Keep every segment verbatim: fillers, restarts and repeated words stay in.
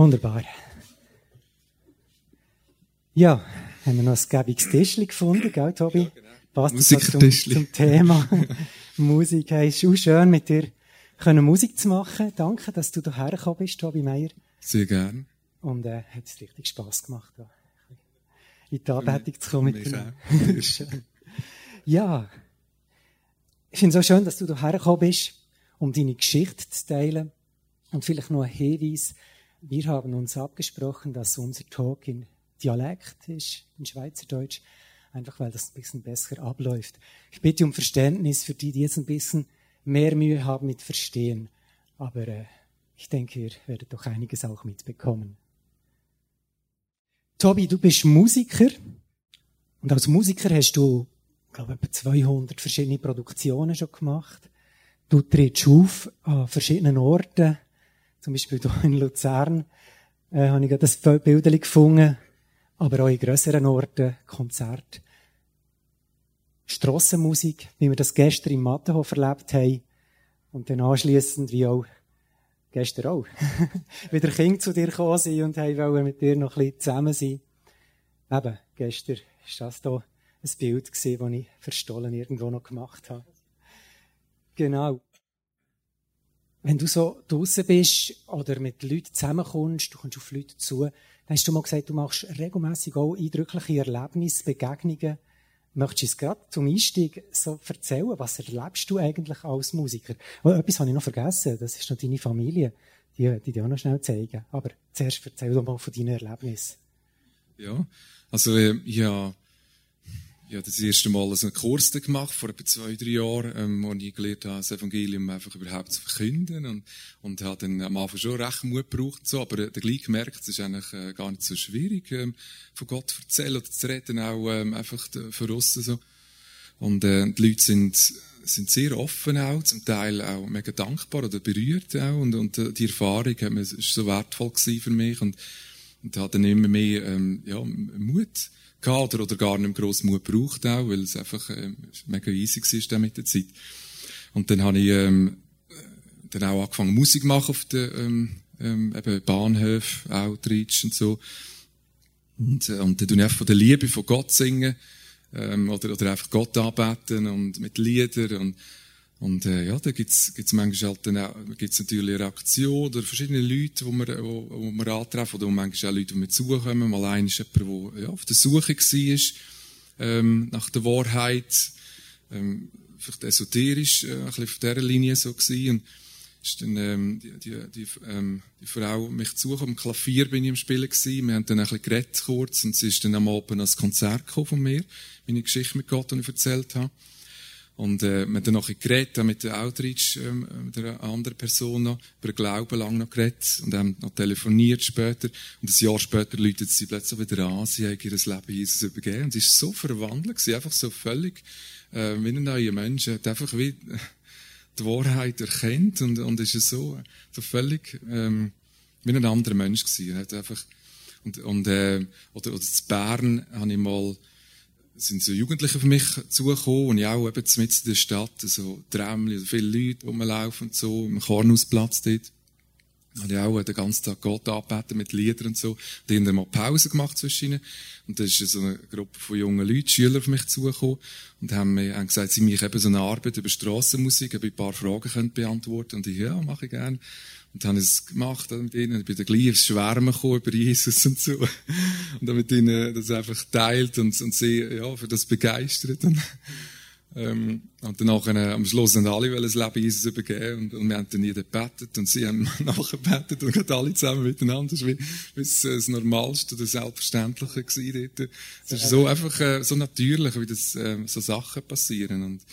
Wunderbar. Ja, haben wir noch ein gäbiges Tischchen gefunden, gell, Tobi? Ja, genau. Passt das also zum, zum Thema Musik. Hey, ist auch schön, mit dir können Musik zu machen. Danke, dass du hierher gekommen bist, Tobi Meier. Sehr gerne. Und äh, hat es richtig Spass gemacht, da in die Anbetung zu kommen. Mit dir. Schön. Ja, ich finde es so schön, dass du hierher gekommen bist, um deine Geschichte zu teilen. Und vielleicht noch ein Hinweis. Wir haben uns abgesprochen, dass unser Talk in Dialekt ist, in Schweizerdeutsch, einfach weil das ein bisschen besser abläuft. Ich bitte um Verständnis für die, die jetzt ein bisschen mehr Mühe haben mit Verstehen. Aber äh, ich denke, ihr werdet doch einiges auch mitbekommen. Tobi, du bist Musiker. Und als Musiker hast du, ich glaube, etwa zweihundert verschiedene Produktionen schon gemacht. Du trittst auf an verschiedenen Orten. Zum Beispiel hier in Luzern äh, habe ich gerade das Bild gefunden. Aber auch in grösseren Orten, Konzerte, Strassenmusik, wie wir das gestern im Mattenhof erlebt haben. Und dann anschliessend, wie auch gestern auch, wieder Kinder zu dir gekommen sind und wollen mit dir noch ein bisschen zusammen sein. Eben, gestern war das hier ein Bild, das ich verstohlen irgendwo noch gemacht habe. Genau. Wenn du so draussen bist oder mit Leuten zusammenkommst, du kommst auf Leute zu, dann hast du mal gesagt, du machst regelmässig auch eindrückliche Erlebnisse, Begegnungen. Möchtest du es gerade zum Einstieg so erzählen? Was erlebst du eigentlich als Musiker? Oh, etwas habe ich noch vergessen, das ist noch deine Familie. Die, die dir auch noch schnell zeigen. Aber zuerst erzähl doch mal von deinen Erlebnissen. Ja, also äh, ja, ich habe das erste Mal einen Kurs gemacht, vor etwa zwei, drei Jahren, ähm, wo ich gelernt habe, das Evangelium einfach überhaupt zu verkünden. Und, und habe dann am Anfang schon recht Mut gebraucht, so, aber äh, dann gleich gemerkt, es ist eigentlich äh, gar nicht so schwierig, ähm, von Gott zu erzählen oder zu reden, auch ähm, einfach von aussen so. Und äh, die Leute sind, sind sehr offen auch, zum Teil auch mega dankbar oder berührt auch. Und, und äh, die Erfahrung hat mir, ist so wertvoll gewesen für mich. Und, und habe dann immer mehr ähm, ja, Mut gehabt oder, oder gar nicht gross Mut gebraucht auch, weil es einfach ähm, mega easy war mit der Zeit. Und dann habe ich ähm, dann auch angefangen Musik zu machen auf den ähm, ähm, eben Bahnhöfen, Outreach und so. Und, äh, und dann tue ich einfach von der Liebe von Gott singen ähm, oder, oder einfach Gott anbeten und mit Liedern und Und, äh, ja, da gibt's, gibt's manchmal halt dann auch, gibt's natürlich Reaktionen oder verschiedene Leute, wo wir, wo, wo wir antreffen, oder manchmal auch Leute, die mir zukommen. Mal einer ist jemand, der, ja, auf der Suche war, ähm, nach der Wahrheit, ähm, vielleicht esoterisch, äh, ein bisschen auf dieser Linie so gewesen. Und ist dann, ähm, die, die, die, ähm, die Frau mich zugekommen, am Klavier bin ich am Spielen gewesen. Wir haben dann ein bisschen geredet kurz, und sie ist dann am Abend ans Konzert gekommen von mir, meine Geschichte mit Gott, die ich erzählt habe. Und äh, wir haben dann noch ein bisschen geredet, auch mit der Outreach, ähm, mit einer anderen Person noch, über den Glauben lang noch geredet und haben noch telefoniert später. Und ein Jahr später läutet sie plötzlich wieder an, sie hat ihr Leben Jesus übergeben. Und sie ist so verwandelt, sie einfach so völlig äh, wie ein neuer Mensch, hat einfach wie die Wahrheit erkennt und, und ist so, so völlig ähm, wie ein anderer Mensch gewesen. Hat einfach, und, und, äh, oder, oder in Bern habe ich mal, sind so Jugendliche für mich zugekommen, und ich auch eben mitten in der Stadt, so Trämli, viele Leute rumlaufen und so, im Kornusplatz dort. Habe ich auch den ganzen Tag Gott angebeten mit Liedern und so. Und haben dann mal Pause gemacht zwischen ihnen. Und da ist so eine Gruppe von jungen Leuten, Schüler auf mich zugekommen, und haben mir haben gesagt, sie mich eben so eine Arbeit über Strassenmusik, ob ich ein paar Fragen können beantworten. Und ich, ja, mache ich gerne. Und habe es gemacht mit ihnen. Ich bin dann gleich aufs Schwärmen gekommen über Jesus und so. Und dann mit ihnen das einfach teilt und, und sie, ja, für das begeistert. Und, ähm, und dann nachher, am Schluss haben alle das Leben Jesus übergeben, und, und wir haben dann jeder gebetet und sie haben nachher gebetet und gerade alle zusammen miteinander. Das war wie, wie das, das Normalste oder Selbstverständliche gewesen dort. Es ist so einfach, äh, so natürlich, wie das, äh, so Sachen passieren. Und,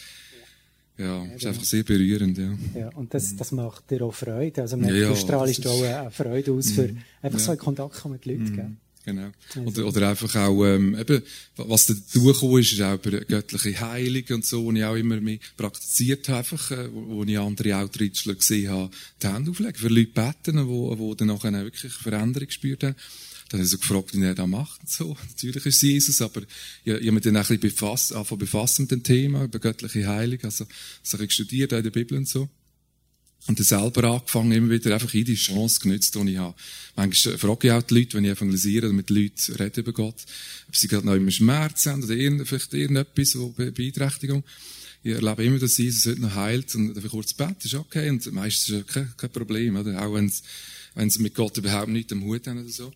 ja, das ist einfach sehr berührend, ja. Ja, und das, das macht dir auch Freude. Also, man, ja, ja, du strahlst auch eine Freude aus, für mm, einfach ja. so einen Kontakt mit Leuten, gell? Genau. Also. Oder, oder einfach auch, ähm, eben, was da durchgekommen ist, ist auch über göttliche Heilung und so, wo ich auch immer mehr praktiziert habe, einfach, äh, wo, wo ich andere Outreachler gesehen habe, die Hände auflegen, für Leute beten, wo, wo dann nachher wirklich Veränderung gespürt haben. Dann habe ich so gefragt, wie er das macht und so. Natürlich ist es Jesus, aber ich, ich habe mich dann auch ein bisschen befasst, angefangen befassen mit dem Thema, über göttliche Heilung, also, das habe ich studiert, auch in der Bibel und so. Und dann selber angefangen, immer wieder einfach jede Chance genützt, die ich habe. Manchmal frage ich auch die Leute, wenn ich evangelisiere oder mit Leuten rede über Gott, ob sie gerade noch immer Schmerz haben oder irgend, vielleicht irgendetwas, so Be- Beeinträchtigung. Ich erlebe immer, dass Jesus heute noch heilt und einfach kurz beten, ist okay. Und meistens ist es kein, kein Problem, oder? Auch wenn sie, wenn sie mit Gott überhaupt nichts am Hut haben oder so.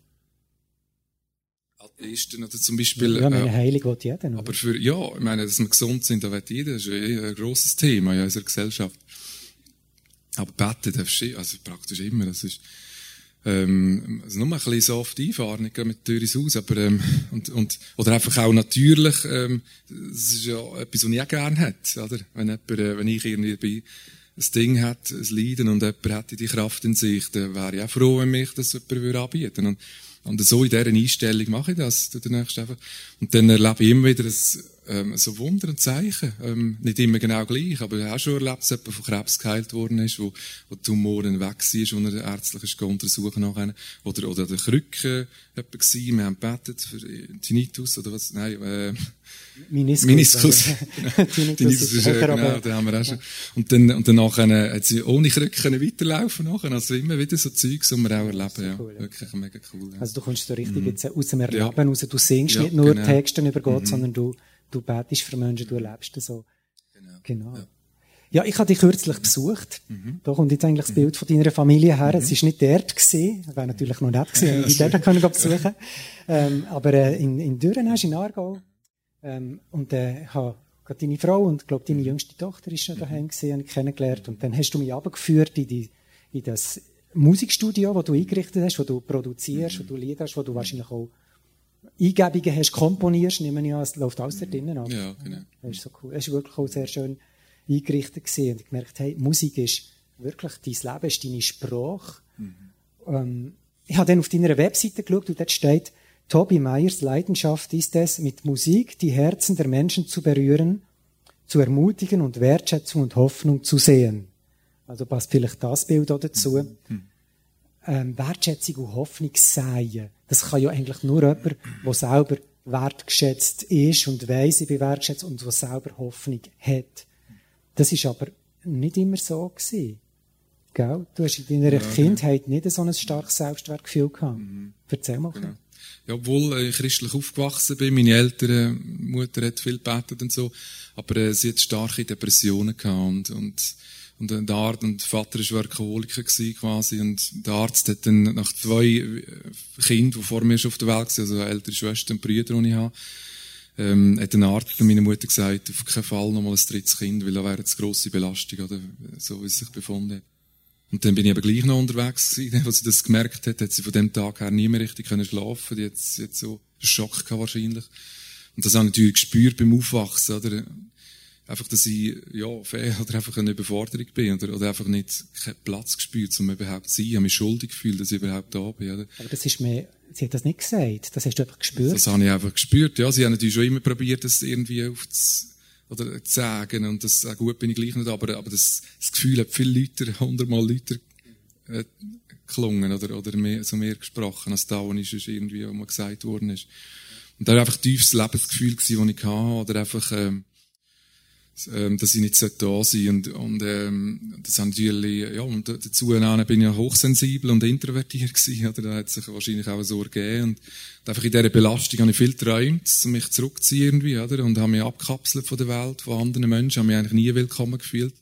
Atheisten oder zum Beispiel. Ja, meine äh, Heilung will jeder. Oder? Aber für, ja, ich meine, dass wir gesund sind, da will jeder, das ist ein, ein grosses Thema in unserer Gesellschaft. Aber beten darfst du, also praktisch immer, das ist, ähm, also nur ein bisschen so oft einfahren, nicht mit der Tür ins Haus, aber, ähm, und, und, oder einfach auch natürlich, ähm, das ist ja etwas, was ich auch gerne hätte, oder? Wenn jemand, äh, wenn ich irgendwie bei, ein Ding hat, ein Leiden und jemand hätte die Kraft in sich, dann wäre ich auch froh, wenn mich das jemand würde anbieten. Und, und so in dieser Einstellung mache ich das, demnächst einfach. Und dann erlebe ich immer wieder ein, ähm, so Wunder und Zeichen. Ähm, nicht immer genau gleich, aber ich habe auch schon erlebt, dass jemand von Krebs geheilt worden ist, wo, wo die Tumoren weg war, wo er ärztlich ist untersuchen nachher. Oder, oder der Krücke jemand gewesen. Wir haben gebetet für Tinnitus, oder was? Nein, äh, Meniskus. Meniskus. Tinnitus, Tinnitus ist, ja, genau, den haben wir auch schon. Und dann, und danach hat sie ohne Krücken weiterlaufen nachher. Also immer wieder so Zeugs, die wir auch erleben, ja. Cool, ja. Wirklich mega cool, ja. Also du kommst so richtig Mhm. jetzt aus dem Erleben Ja. raus. Du singst Ja, nicht nur genau. Texte über Gott, Mhm. sondern du, du betest für Menschen, du erlebst das so. Genau. Genau. Ja. Ja, ich habe dich kürzlich besucht. Mhm. Da kommt jetzt eigentlich das Bild von deiner Familie her. Es ist nicht dort gewesen. Wäre natürlich noch nett gewesen, wenn wir dich dort können besuchen. Ähm, aber äh, in, in Dürrenhaus, in Aargau. Ähm, und äh, ich habe gerade deine Frau und, glaube deine jüngste Tochter ist schon daheim gesehen, habe ich kennengelernt. Und dann hast du mich runtergeführt in, die, in das Musikstudio, das du eingerichtet hast, wo du produzierst, wo du Lieder hast, wo du wahrscheinlich auch Eingebungen hast, komponierst. Nehme ich an, es läuft alles da drinnen ab. Ja, genau. Das ist so cool. Es war wirklich auch sehr schön eingerichtet gewesen. Und ich gemerkt, hey, Musik ist wirklich dein Leben, ist deine Sprache. Mhm. Ähm, ich habe dann auf deiner Webseite geschaut und dort steht, Tobi Meyers Leidenschaft ist es, mit Musik die Herzen der Menschen zu berühren, zu ermutigen und Wertschätzung und Hoffnung zu sehen. Also passt vielleicht das Bild auch dazu. Mhm. Ähm, Wertschätzung und Hoffnung sehen. Das kann ja eigentlich nur jemand, der selber wertgeschätzt ist und weiss, ich bin wertgeschätzt und der selber Hoffnung hat. Das ist aber nicht immer so gewesen. Gell? Du hast in deiner ja, Kindheit genau. nicht so ein starkes Selbstwertgefühl gehabt. Mhm. Erzähl mal. Genau. Ja, obwohl ich christlich aufgewachsen bin, meine Eltern, Mutter hat viel gebetet und so, aber äh, sie hat starke Depressionen gehabt und, und, und der Arzt, und der Vater war Alkoholiker gewesen, quasi, und der Arzt hat dann nach zwei Kindern, die vor mir schon auf der Welt waren, also ältere Schwestern und Brüder, die ich habe, ähm, hat ein Arzt zu meiner Mutter gesagt, auf keinen Fall nochmal ein drittes Kind, weil da wäre eine grosse Belastung, oder, so wie sie sich befunden hat. Und dann bin ich aber gleich noch unterwegs gewesen. Als sie das gemerkt hat, hat sie von dem Tag her nie mehr richtig können schlafen. Die hat jetzt so einen Schock gehabt wahrscheinlich. Und das habe ich natürlich gespürt beim Aufwachsen, oder? Einfach, dass ich, ja, fehl oder einfach eine Überforderung bin, oder, oder einfach nicht keinen Platz gespürt, um überhaupt zu sein. Ich habe mich schuldig gefühlt, dass ich überhaupt da bin, oder? Aber das ist mir, sie hat das nicht gesagt. Das hast du einfach gespürt? Das habe ich einfach gespürt, ja. Sie haben natürlich schon immer probiert, das irgendwie aufzu, oder zu sagen, und das, äh, gut bin ich gleich nicht, aber, aber das, das Gefühl hat viel Leute, hundertmal Leute, äh, gelungen, oder, oder mehr, so mehr gesprochen, als da, wo ich schon irgendwie mal gesagt worden ist. Und da war einfach tiefes Lebensgefühl gewesen, das ich hatte, oder einfach, ähm, ähm, dass ich nicht da sein sollte. Und, und, ähm, das haben natürlich, ja, und dazu bin ich ja hochsensibel und introvertiert gewesen, oder, da hat sich wahrscheinlich auch so ergeben. Und einfach in dieser Belastung habe ich viel geträumt, um mich zurückzuziehen irgendwie, oder, und habe mich abgekapselt von der Welt, von anderen Menschen, habe mich eigentlich nie willkommen gefühlt.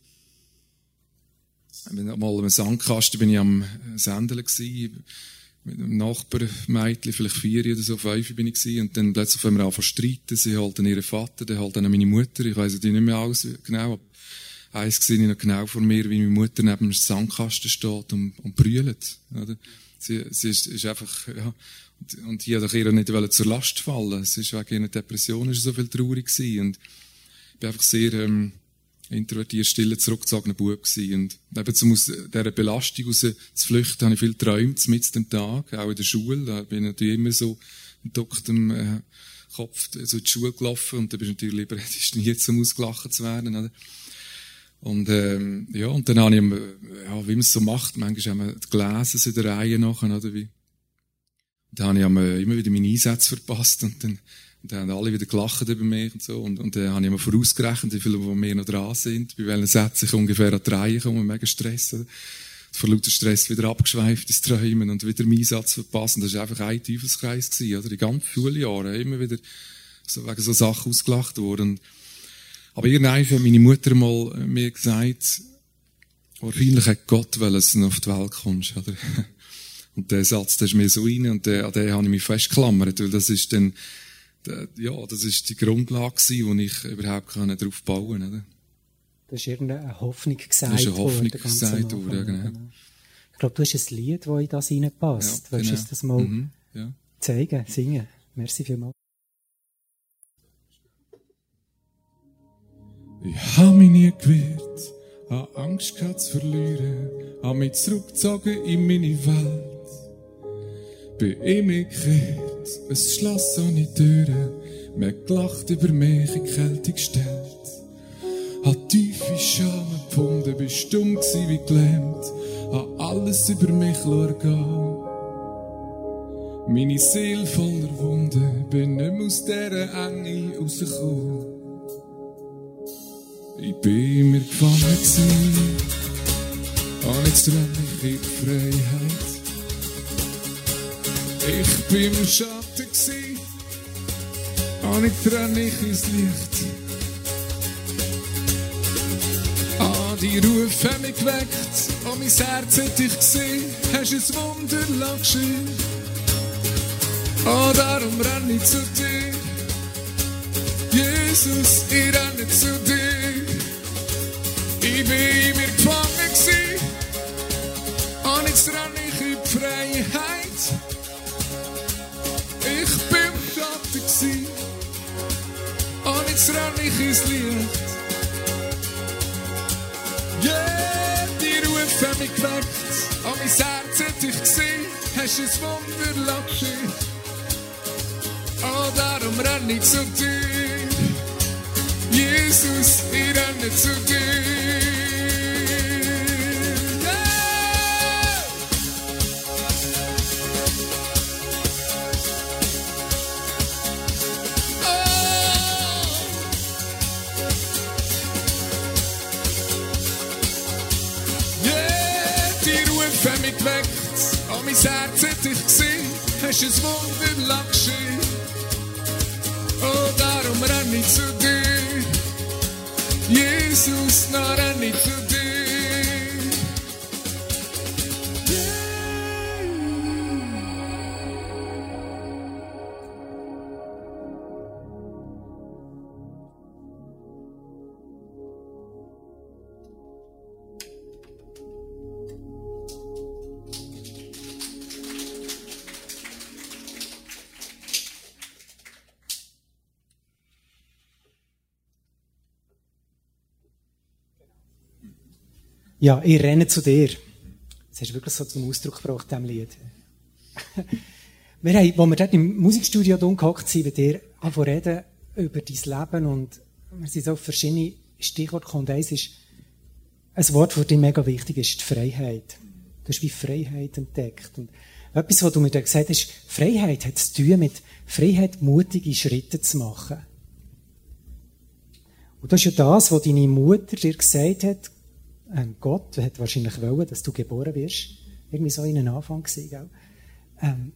Ich bin mal im Sandkasten, bin ich am Sendeln gewesen, mit einem Nachbarmädchen, vielleicht vier oder so, fünf bin ich gewesen, und dann plötzlich fangen wir an zu streiten, sie halten ihren Vater, der halt dann meine Mutter, ich weiss natürlich nicht mehr alles genau, aber eins sehe ich noch genau vor mir, wie meine Mutter neben einem Sandkasten steht und, und brüllt, oder? Sie, sie ist, ist einfach, ja, und, und ich wollte ihr nicht zur Last fallen, es ist wegen ihrer Depression, ist so viel traurig gewesen, und ich bin einfach sehr, ähm, introvertiert, stiller, zurückgezogener Bub gewesen. Und eben, um aus dieser Belastung raus zu flüchten, habe ich viel geträumt, mit dem Tag, auch in der Schule. Da bin ich natürlich immer so mit ducktem äh, Kopf so in die Schule gelaufen, und da bist du natürlich lieber prädestiniert, um ausgelacht zu werden, oder? Und, ähm, ja, und dann habe ich, ja, wie man es so macht, manchmal haben wir gelesen, so in der Reihe nachher, oder wie. Da habe ich immer wieder meine Einsätze verpasst, und dann Und dann haben alle wieder gelacht über mich und so. Und, und dann habe ich mir vorausgerechnet, wie viele von mir noch dran sind, bei welchen Sätzen ich ungefähr an die Reihe komme, mega Stress. Oder? Vor lauter Stress wieder abgeschweift ins Träumen und wieder meinen Satz verpassen. Das war einfach ein Teufelskreis gewesen, oder? Die ganzen Schuljahre immer wieder so wegen so Sachen ausgelacht worden. Aber irgendwann hat meine Mutter mal mir gesagt, wahrscheinlich hat Gott wollen, dass du auf die Welt kommst, oder? Und der Satz, der ist mir so rein und der, an den habe ich mich festgeklammert, weil das ist dann, der, ja, das ist die Grundlage gewesen, wo ich überhaupt darauf bauen konnte, oder? Das ist irgendeine Hoffnung gesagt worden. Das ist eine Hoffnung worden, gesagt worden, ja, genau. Ich glaube, du hast ein Lied, das in das hineinpasst. Ja, Willst du genau. uns das mal mhm, ja. zeigen, singen? Merci vielmals. Ich habe mich nie gewehrt, habe Angst gehabt zu verlieren, habe mich zurückgezogen in meine Welt. Bin in mich gekehrt, ein Schloss ohne Türen, mir gelacht über mich in die Kälte gestellt. Hab tiefe Scham empfunden, bin stumm gsi wie gelähmt, hab alles über mich gehen. Meine Seele voller Wunden, bin nicht mehr aus dieser Enge rausgekommen. Ich bin in mir gefangen gsi, und jetzt renn ich in die Freiheit. Ich bin im Schatten gsi, und jetzt renn ich ins Licht. Ah, die Rufe haben mich geweckt, und mein Herz hat dich gesehen, hast ein Wunder geschehen. Oh, darum renn ich zu dir, Jesus, ich renne zu dir. Ich bin in mir gefangen gsi, und jetzt renn ich in die Freiheit. Ich bin im Schatten gsi, und jetzt renn ich ins Licht. Yeah, die Rufe haben mich geweckt, und mein Herz hat dich gesehen, hast ein Wunder geschehen. Oh, darum renn ich zu dir, Jesus, ich renne zu dir. Yeah! Oh! Yeah, die Rufe haben mich geweckt, und mein Herz hat dich gesehen, hast ein Wunder geschehen. Oh, darum renn ich zu dir, Jesus, na renn ich zu dir. Ja, ich renne zu dir. Das hast du wirklich so zum Ausdruck gebracht, diesem Lied. Wir haben, als wir dort im Musikstudio gehockt sind, mit dir angefangen zu reden über dein Leben, und wir sind so auf verschiedene Stichworte gekommen. Und eins ist, ein Wort, das dir mega wichtig ist, die Freiheit. Du hast wie Freiheit entdeckt. Und etwas, was du mir da gesagt hast, Freiheit hat zu tun mit Freiheit, mutige Schritte zu machen. Und das ist ja das, was deine Mutter dir gesagt hat. Ähm, Gott hat wahrscheinlich wollen, dass du geboren wirst. Irgendwie so in einem Anfang gewesen, gell? Ähm,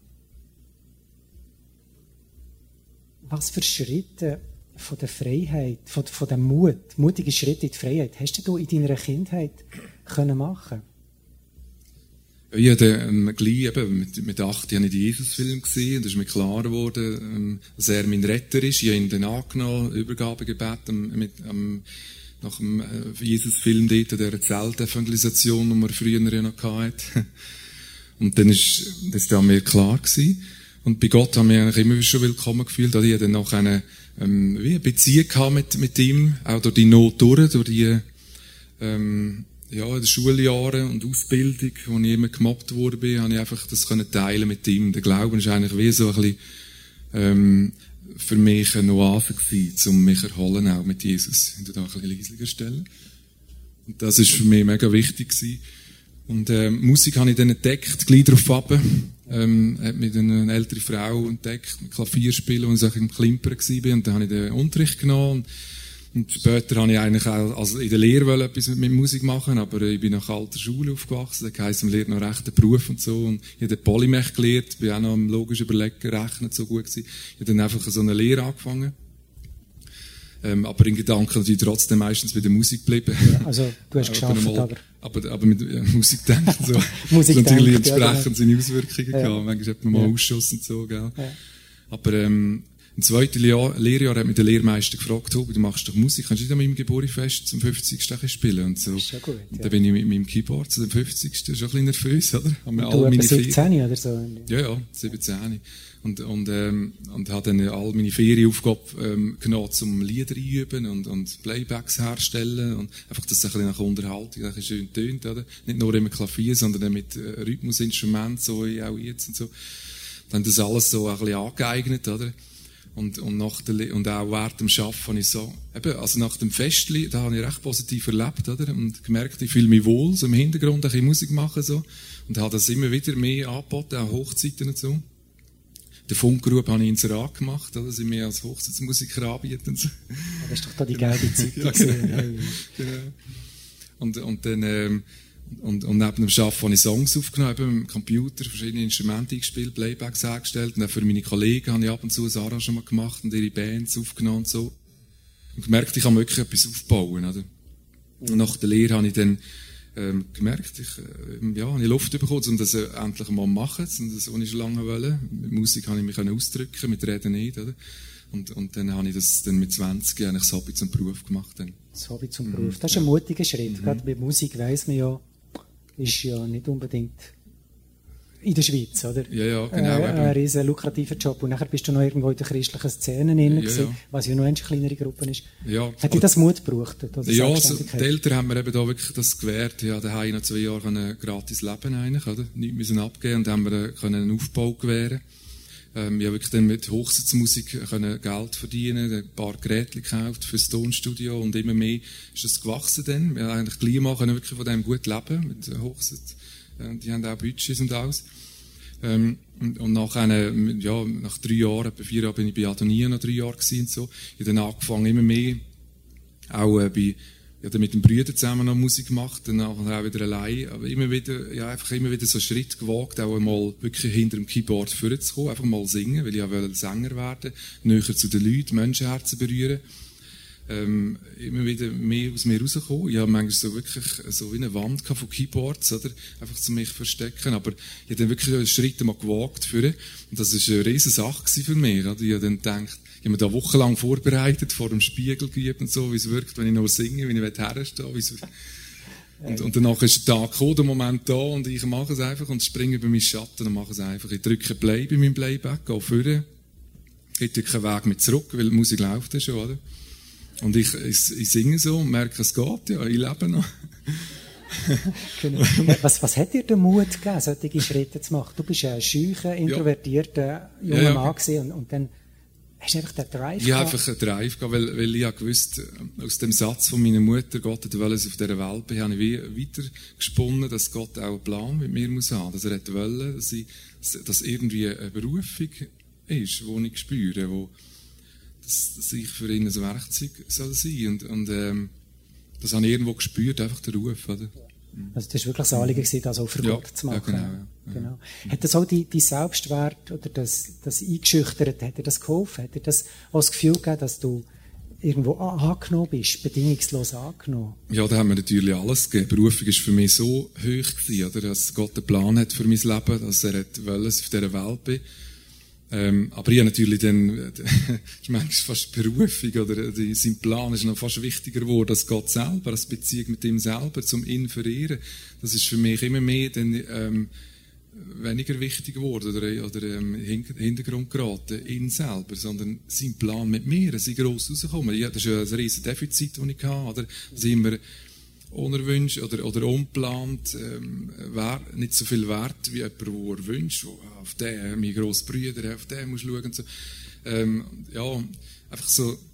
was für Schritte von der Freiheit, von, von dem Mut, mutige Schritte in die Freiheit, hast du in deiner Kindheit können machen? Ich habe ähm, gleich eben mit, mit acht Jahren den Jesus-Film gesehen, und es ist mir klar geworden, ähm, dass er mein Retter ist. Ich habe ihn dann angenommen, Übergabegebet ähm, mit, ähm, nach dem äh, Jesus-Film dort, der Zeltevangelisation, die wir früher ja noch hatten. Und dann ist das dann mir klar gewesen. Und bei Gott haben wir eigentlich immer schon willkommen gefühlt. Also ich hatte dann noch eine, ähm, wie eine Beziehung gehabt mit, mit ihm, auch durch die Not durch, durch die, ähm, ja, die Schuljahre und Ausbildung, wo ich immer gemobbt worden bin, habe ich einfach das können teilen mit ihm. Der Glauben ist eigentlich wie so ein bisschen, ähm, für mich eine Oase gewesen, um mich zu erholen, auch mit Jesus. Ich da ein bisschen leislicher stellen. Und das ist für mich mega wichtig gewesen. Und, äh, Musik habe ich dann entdeckt, gleich drauf ab. ähm, hat mit einer älteren Frau entdeckt, mit Klavierspielen, und ich im Klimpern war. Und dann habe ich den Unterricht genommen. Und, und später habe ich eigentlich auch, also in der Lehre etwas mit, mit Musik machen, aber ich bin nach alter Schule aufgewachsen. Das heisst, man lernt noch recht den Beruf und so. Und ich habe den Polymech gelernt, bin auch noch am logisch überlegen, rechnen so gut gewesen. Ich habe dann einfach so eine Lehre angefangen. Ähm, aber in Gedanken natürlich trotzdem meistens bei der Musik geblieben. Ja, also du hast geschafft, aber, aber... aber... Aber mit äh, Musik denkt so. Musik das natürlich denkt, entsprechend ja, genau. seine Auswirkungen ja. gehabt. Manchmal hat man mal ja. Ausschuss und so, gell. Ja. Aber ähm, im zweiten Lehr- Lehrjahr hat mich der Lehrmeister gefragt, oh, du machst doch Musik, kannst du nicht an meinem Geburtstagsfest zum fünfzigsten spielen? Und so. Das ist schon gut, ja. Und dann bin ich mit meinem Keyboard zu dem fünfzigsten schon ein bisschen nervös, oder? Haben wir du all meine etwa siebzehn oder so? Ja, ja, siebzehn. Und, und, ähm, und habe dann all meine Ferienaufgaben ähm, genommen, um Lieder einüben und, und Playbacks herstellen und einfach, dass es ein bisschen nach Unterhaltung ein bisschen schön tönt, oder? Nicht nur immer Klavier, sondern mit äh, Rhythmusinstrumenten, so wie auch jetzt und so. Dann das alles so ein bisschen angeeignet, oder? Und, und, nach der, und auch während dem Arbeiten habe ich so, eben, also nach dem Festli, da habe ich recht positiv erlebt, oder? Und gemerkt, ich fühle mich wohl, so im Hintergrund ein bisschen Musik machen, so. Und habe das immer wieder mehr angeboten, auch Hochzeiten und so. Der Funkgrube habe ich Inserat gemacht, oder? Sie mir als Hochzeitsmusiker anbieten. So. Das ist doch da die gelbe Zeit. Ja, genau. Genau. Und, und dann, ähm, und, und neben dem Arbeiten habe ich Songs aufgenommen, eben mit dem Computer, verschiedene Instrumente eingespielt, Playbacks hergestellt. Und auch für meine Kollegen habe ich ab und zu ein Arrangement gemacht und ihre Bands aufgenommen und so. Und gemerkt, ich kann wirklich etwas aufbauen, oder? Und nach der Lehre habe ich dann, ähm, gemerkt, ich, äh, ja, habe ich Luft bekommen, um das äh, endlich mal zu machen, und das, was ich schon lange wollte. Mit Musik habe ich mich ausdrücken, mit Reden nicht, oder? Und, und dann habe ich das dann mit zwanzig eigentlich das Hobby zum Beruf gemacht. Dann. Das Hobby zum Beruf. Das ist ein mutiger Schritt. Mhm. Gerade bei Musik weiss man ja, ist ja nicht unbedingt in der Schweiz, oder? Ja, ja, genau. Äh, ein riesen lukrativer Job. Und nachher bist du noch irgendwo in der christlichen Szene drin, ja, ja. was ja noch eine kleinere Gruppe ist. Ja, hat dir das Mut gebraucht? Ja, also, die Eltern haben mir eben da wirklich das gewährt. Ja, daheim noch zwei Jahre können gratis leben eigentlich, oder? Nichts müssen abgeben und haben mir können einen Aufbau gewähren. Ähm, ich habe wirklich dann mit Hochzeitsmusik können Geld verdienen, ein paar Geräte gekauft für das Tonstudio und immer mehr ist das gewachsen dann. Wir haben eigentlich gleich mal können wirklich von dem gut leben mit der Hochzeit. Äh, die haben auch Budgets und alles. Ähm, und, und nach einer, ja, nach drei Jahren, etwa vier Jahren bin ich bei Adonia noch drei Jahre gewesen und so. Ich habe dann angefangen immer mehr, auch äh, bei, ja, dann mit den Brüdern zusammen noch Musik gemacht, dann auch wieder allein, aber immer wieder, ja, einfach immer wieder so einen Schritt gewagt, auch einmal wirklich hinter dem Keyboard vorzukommen, einfach mal singen, weil ich ja wollte Sänger werden, näher zu den Leuten, Menschenherzen berühren. Ähm, immer wieder mehr aus mir rausgekommen. Ich habe manchmal so wirklich so wie eine Wand von Keyboards, oder? Einfach zu mich verstecken. Aber ich habe dann wirklich einen Schritt mal gewagt für. Und das war eine riesige Sache für mich, oder? Ich habe dann gedacht, ich habe mir da wochenlang vorbereitet, vor dem Spiegel geübt und so, wie es wirkt, wenn ich noch singe, wie ich herstehe, wie es und, und danach ist der Tag gekommen, der Moment da, und ich mache es einfach und springe über meinen Schatten und mache es einfach. Ich drücke Play bei meinem Playback, gehe vorne. Ich drücke keinen Weg mit zurück, weil die Musik läuft ja schon, oder? Und ich, ich, ich singe so und merke, es geht, ja, ich lebe noch. Genau. was, was hat dir den Mut gegeben, solche Schritte zu machen? Du bist ein scheucher, introvertierter junger ja, ja. Mann gewesen, und, und dann hast du einfach den Drive Ich habe einfach einen Drive gehabt, weil, weil ich ja gewusst, aus dem Satz von meiner Mutter, Gott hat wollen, auf dieser Welt bin, habe ich wie weiter gesponnen, dass Gott auch einen Plan mit mir muss haben, dass er hat wollen, dass, ich, dass irgendwie eine Berufung ist, die ich spüre, wo dass, dass ich für ihn ein Werkzeug soll sein. Und, und ähm, das habe ich irgendwo gespürt, einfach der Ruf. Oder? Also das war wirklich das Anliegen, das auch für ja, Gott zu machen. Ja, genau, ja. Genau. Hat das auch die, die Selbstwert oder das, das Eingeschüchtert, hat dir das geholfen? Hat dir das auch das Gefühl gegeben, dass du irgendwo angenommen bist, bedingungslos angenommen? Ja, da haben wir natürlich alles gegeben. Die Berufung war für mich so hoch gewesen, oder? Dass Gott einen Plan hat für mein Leben, dass er wollte, dass ich auf dieser Welt bin. Ähm, aber ich habe natürlich dann, das ist manchmal fast Berufung, oder die, sein Plan ist noch fast wichtiger geworden als Gott selber, als Beziehung mit ihm selber, zum ihn verehren. Das ist für mich immer mehr dann, ähm, weniger wichtig geworden oder, oder ähm, Hintergrund geraten, ihn selber, sondern sein Plan mit mir, sein gross rauskommen. Ja, das ist ja ein riesen Defizit, das ich hatte, oder? Dass ich immer unerwünscht oder, oder unplant, ähm, wär, nicht so viel wert wie jemand, der er wünscht, wo, auf den, meine grossen Brüder, auf den muss schauen und so. Ähm, ja, einfach so,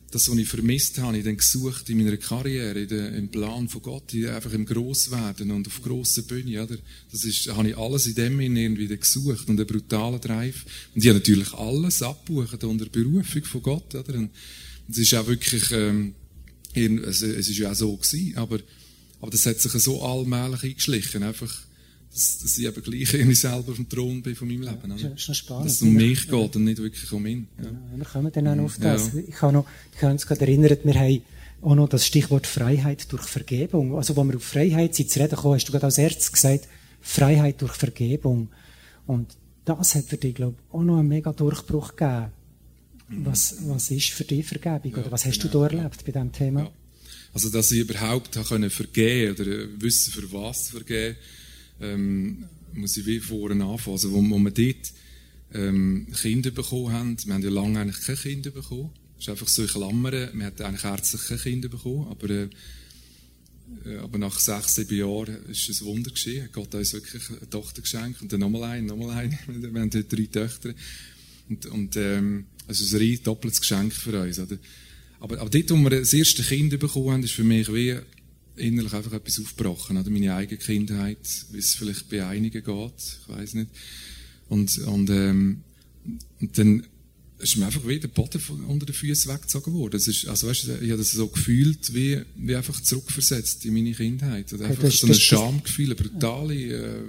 das, was ich vermisst habe, ich dann gesucht in meiner Karriere, in der, im Plan von Gott, einfach im Grosswerden und auf grosser Bühne, oder? Das ist, habe ich alles in dem irgendwie gesucht und einen brutalen Drive. Und ich habe natürlich alles abgebucht unter Berufung von Gott, oder? Und es ist auch wirklich, ähm, es, es ist ja auch so gewesen, aber, aber das hat sich so allmählich eingeschlichen, einfach, dass, dass ich eben gleich irgendwie selber auf dem Thron bin von meinem Leben. Ja, das ist noch spannend. Dass es um mich geht und nicht wirklich um ihn. Ja. Ja, wir kommen dann auch noch auf das. Ja. Ich habe noch, ich habe uns gerade erinnert, wir haben auch noch das Stichwort Freiheit durch Vergebung. Also, wo wir auf Freiheit sind, zu reden kommen, hast du gerade als erstes gesagt, Freiheit durch Vergebung. Und das hat für dich, glaube ich, auch noch einen mega Durchbruch gegeben. Was, was ist für dich Vergebung? Ja, oder was hast genau, du da erlebt ja. bei diesem Thema? Ja. Also, dass ich überhaupt können vergeben oder wissen, für was zu vergeben, ähm, muss ich wie vorne anfangen. Also, wo, wo wir dort ähm, Kinder bekommen haben, wir haben ja lange eigentlich keine Kinder bekommen. Das ist einfach so in Klammern, wir hatten eigentlich ärztlich keine Kinder bekommen, aber, äh, aber nach sechs, sieben Jahren ist ein Wunder geschehen. Gott hat uns wirklich eine Tochter geschenkt und dann nochmal eine, nochmal eine. Wir haben heute drei Töchter. Und, und ähm, also es ist ein doppeltes Geschenk für uns. Oder? Aber, aber dort, wo wir das erste Kind bekommen haben, ist für mich wie innerlich einfach etwas aufgebrochen. Oder? Meine eigene Kindheit, wie es vielleicht bei einigen geht, ich weiss nicht. Und, und, ähm, und dann ist mir einfach wieder der Boden von, unter den Füßen weggezogen worden. Das ist, also weißt du, ich habe das so gefühlt, wie, wie einfach zurückversetzt in meine Kindheit. Oder einfach okay, das, so ein das, Schamgefühl, eine brutale, äh,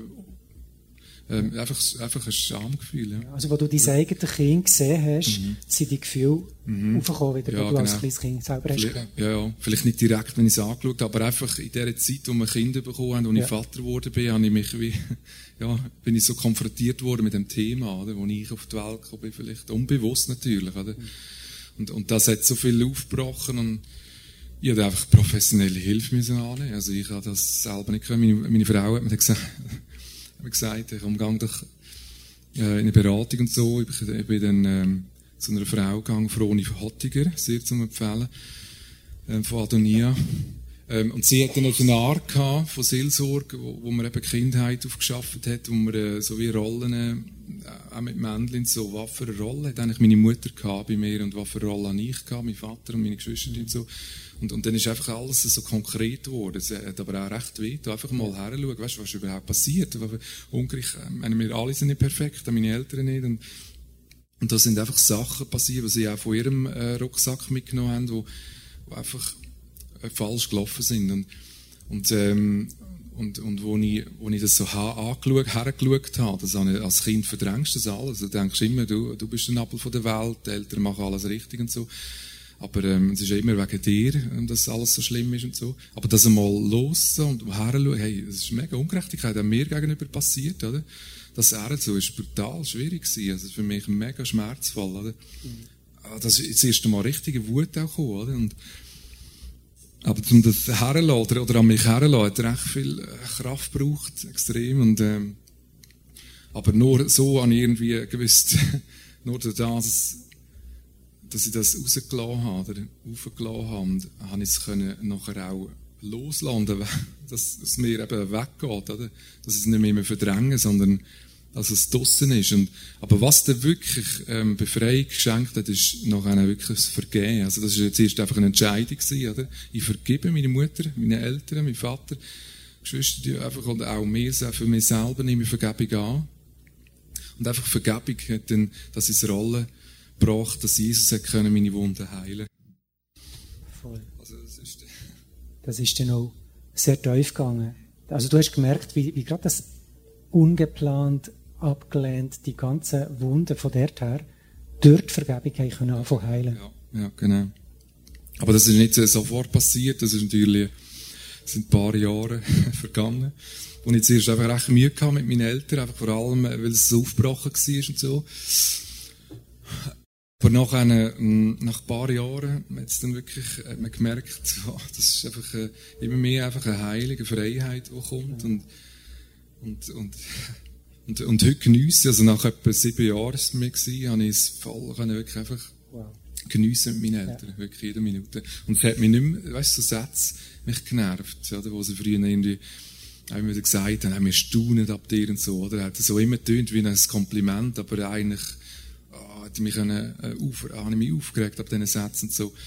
Ähm, einfach, einfach ein Schamgefühl. Ja. Also, wo du dein eigenes Kind gesehen hast, mhm. sind die Gefühle mhm. aufgekommen, wieder, ja, wo du genau. als kleines Kind selber hast. Vielleicht, ja, ja. Vielleicht nicht direkt, wenn ich es angeschaut habe, aber einfach in der Zeit, wo wir Kinder bekommen haben, wo ja. ich Vater geworden bin, habe ich mich wie, ja, bin ich so konfrontiert worden mit dem Thema, oder, wo ich auf die Welt gekommen bin, vielleicht unbewusst natürlich, oder. Mhm. Und, und das hat so viel aufgebrochen und ich hatte einfach professionelle Hilfe müssen annehmen. Also ich habe das selber nicht können. Meine, meine Frau hat mir gesagt, wie gesagt, ich umgang doch äh, in eine Beratung und so. Ich, ich bin dann ähm, zu einer Frau gegangen, Froni Hottiger, sehr zu empfehlen, ähm, von Adonia. Ähm, und sie hat dann eine Art gehabt von Seelsorge, wo, wo man eben Kindheit aufgeschafft hat, wo man äh, so wie Rollen, äh, auch mit Männchen, so, was für eine Rolle hat eigentlich meine Mutter gehabt bei mir und was für eine Rolle habe ich gehabt, mein Vater und meine Geschwister und so. Und, und dann ist einfach alles so konkret geworden. Es hat aber auch recht weh. Einfach mal heranschauen, weißt du, was ist überhaupt passiert. Ungarn, meine, wir alle sind nicht perfekt, auch meine Eltern nicht. Und, und da sind einfach Sachen passiert, die sie auch von ihrem äh, Rucksack mitgenommen haben, wo, wo einfach äh, falsch gelaufen sind. Und, und, ähm, und, und wo, ich, wo ich das so angeschaut, hergeschaut habe, das habe ich, als Kind verdrängst das alles. Du denkst immer, du, du bist der Nabel von der Welt, die Eltern machen alles richtig und so. Aber ähm, es ist ja immer wegen dir, dass alles so schlimm ist und so. Aber das einmal los und heranschauen, hey, das ist mega Ungerechtigkeit, auch mir gegenüber passiert, oder? Das so ist brutal schwierig gewesen, also für mich mega schmerzvoll, oder? Mhm. Das ist das erste Mal richtige Wut auch gekommen, oder? Und, aber um das heranzulassen, oder, oder an mich heranzulassen, hat recht viel Kraft gebraucht, extrem, und ähm, aber nur so habe ich irgendwie gewusst, nur das, dass ich das rausgelassen habe, oder aufgelassen habe, und habe ich es können nachher auch loslassen, dass es mir eben weggeht, oder? Dass es nicht mehr verdrängen, sondern dass es draussen ist. Und, aber was dir wirklich ähm, Befreiung geschenkt hat, ist nachher wirklich das Vergehen. Also das war jetzt erst einfach eine Entscheidung gewesen, oder? Ich vergebe meine Mutter, meine Eltern, meinen Vater, Geschwister, die einfach, und auch mir, für mich selber nehme ich Vergebung an. Und einfach Vergebung hat dann, das ist Rolle gebracht, dass Jesus hat können meine Wunden heilen. Voll. Also das ist, das ist dann auch sehr tief gegangen. Also du hast gemerkt, wie, wie gerade das ungeplant, abgelehnt, die ganzen Wunden von dort her durch die Vergebung haben können anfangen heilen. Ja, ja, genau. Aber das ist nicht sofort passiert, das ist natürlich, es sind ein paar Jahre vergangen. Und ich zuerst einfach recht Mühe gehabt mit meinen Eltern, einfach vor allem, weil es so aufgebrochen war und so. Aber nach, einer, nach ein paar Jahren hat es dann wirklich hat man gemerkt, oh, das ist einfach eine, immer mehr einfach eine heilige Freiheit, die kommt. Und, und, und, und, und heute geniesse, also nach etwa sieben Jahren war es mir, habe ich es voll können wirklich einfach wow. geniessen mit meinen Eltern, ja. Wirklich jede Minute. Und es hat mich nicht mehr, weißt du, so Sätze mich genervt, oder, wo sie früher irgendwie haben wir gesagt haben, wir staunen ab dir und so, oder? Hat so immer getönt wie ein Kompliment, aber eigentlich, oh, hat mich eine, äh, auf, habe ich mich aufgeregt ab diesen Sätzen und so.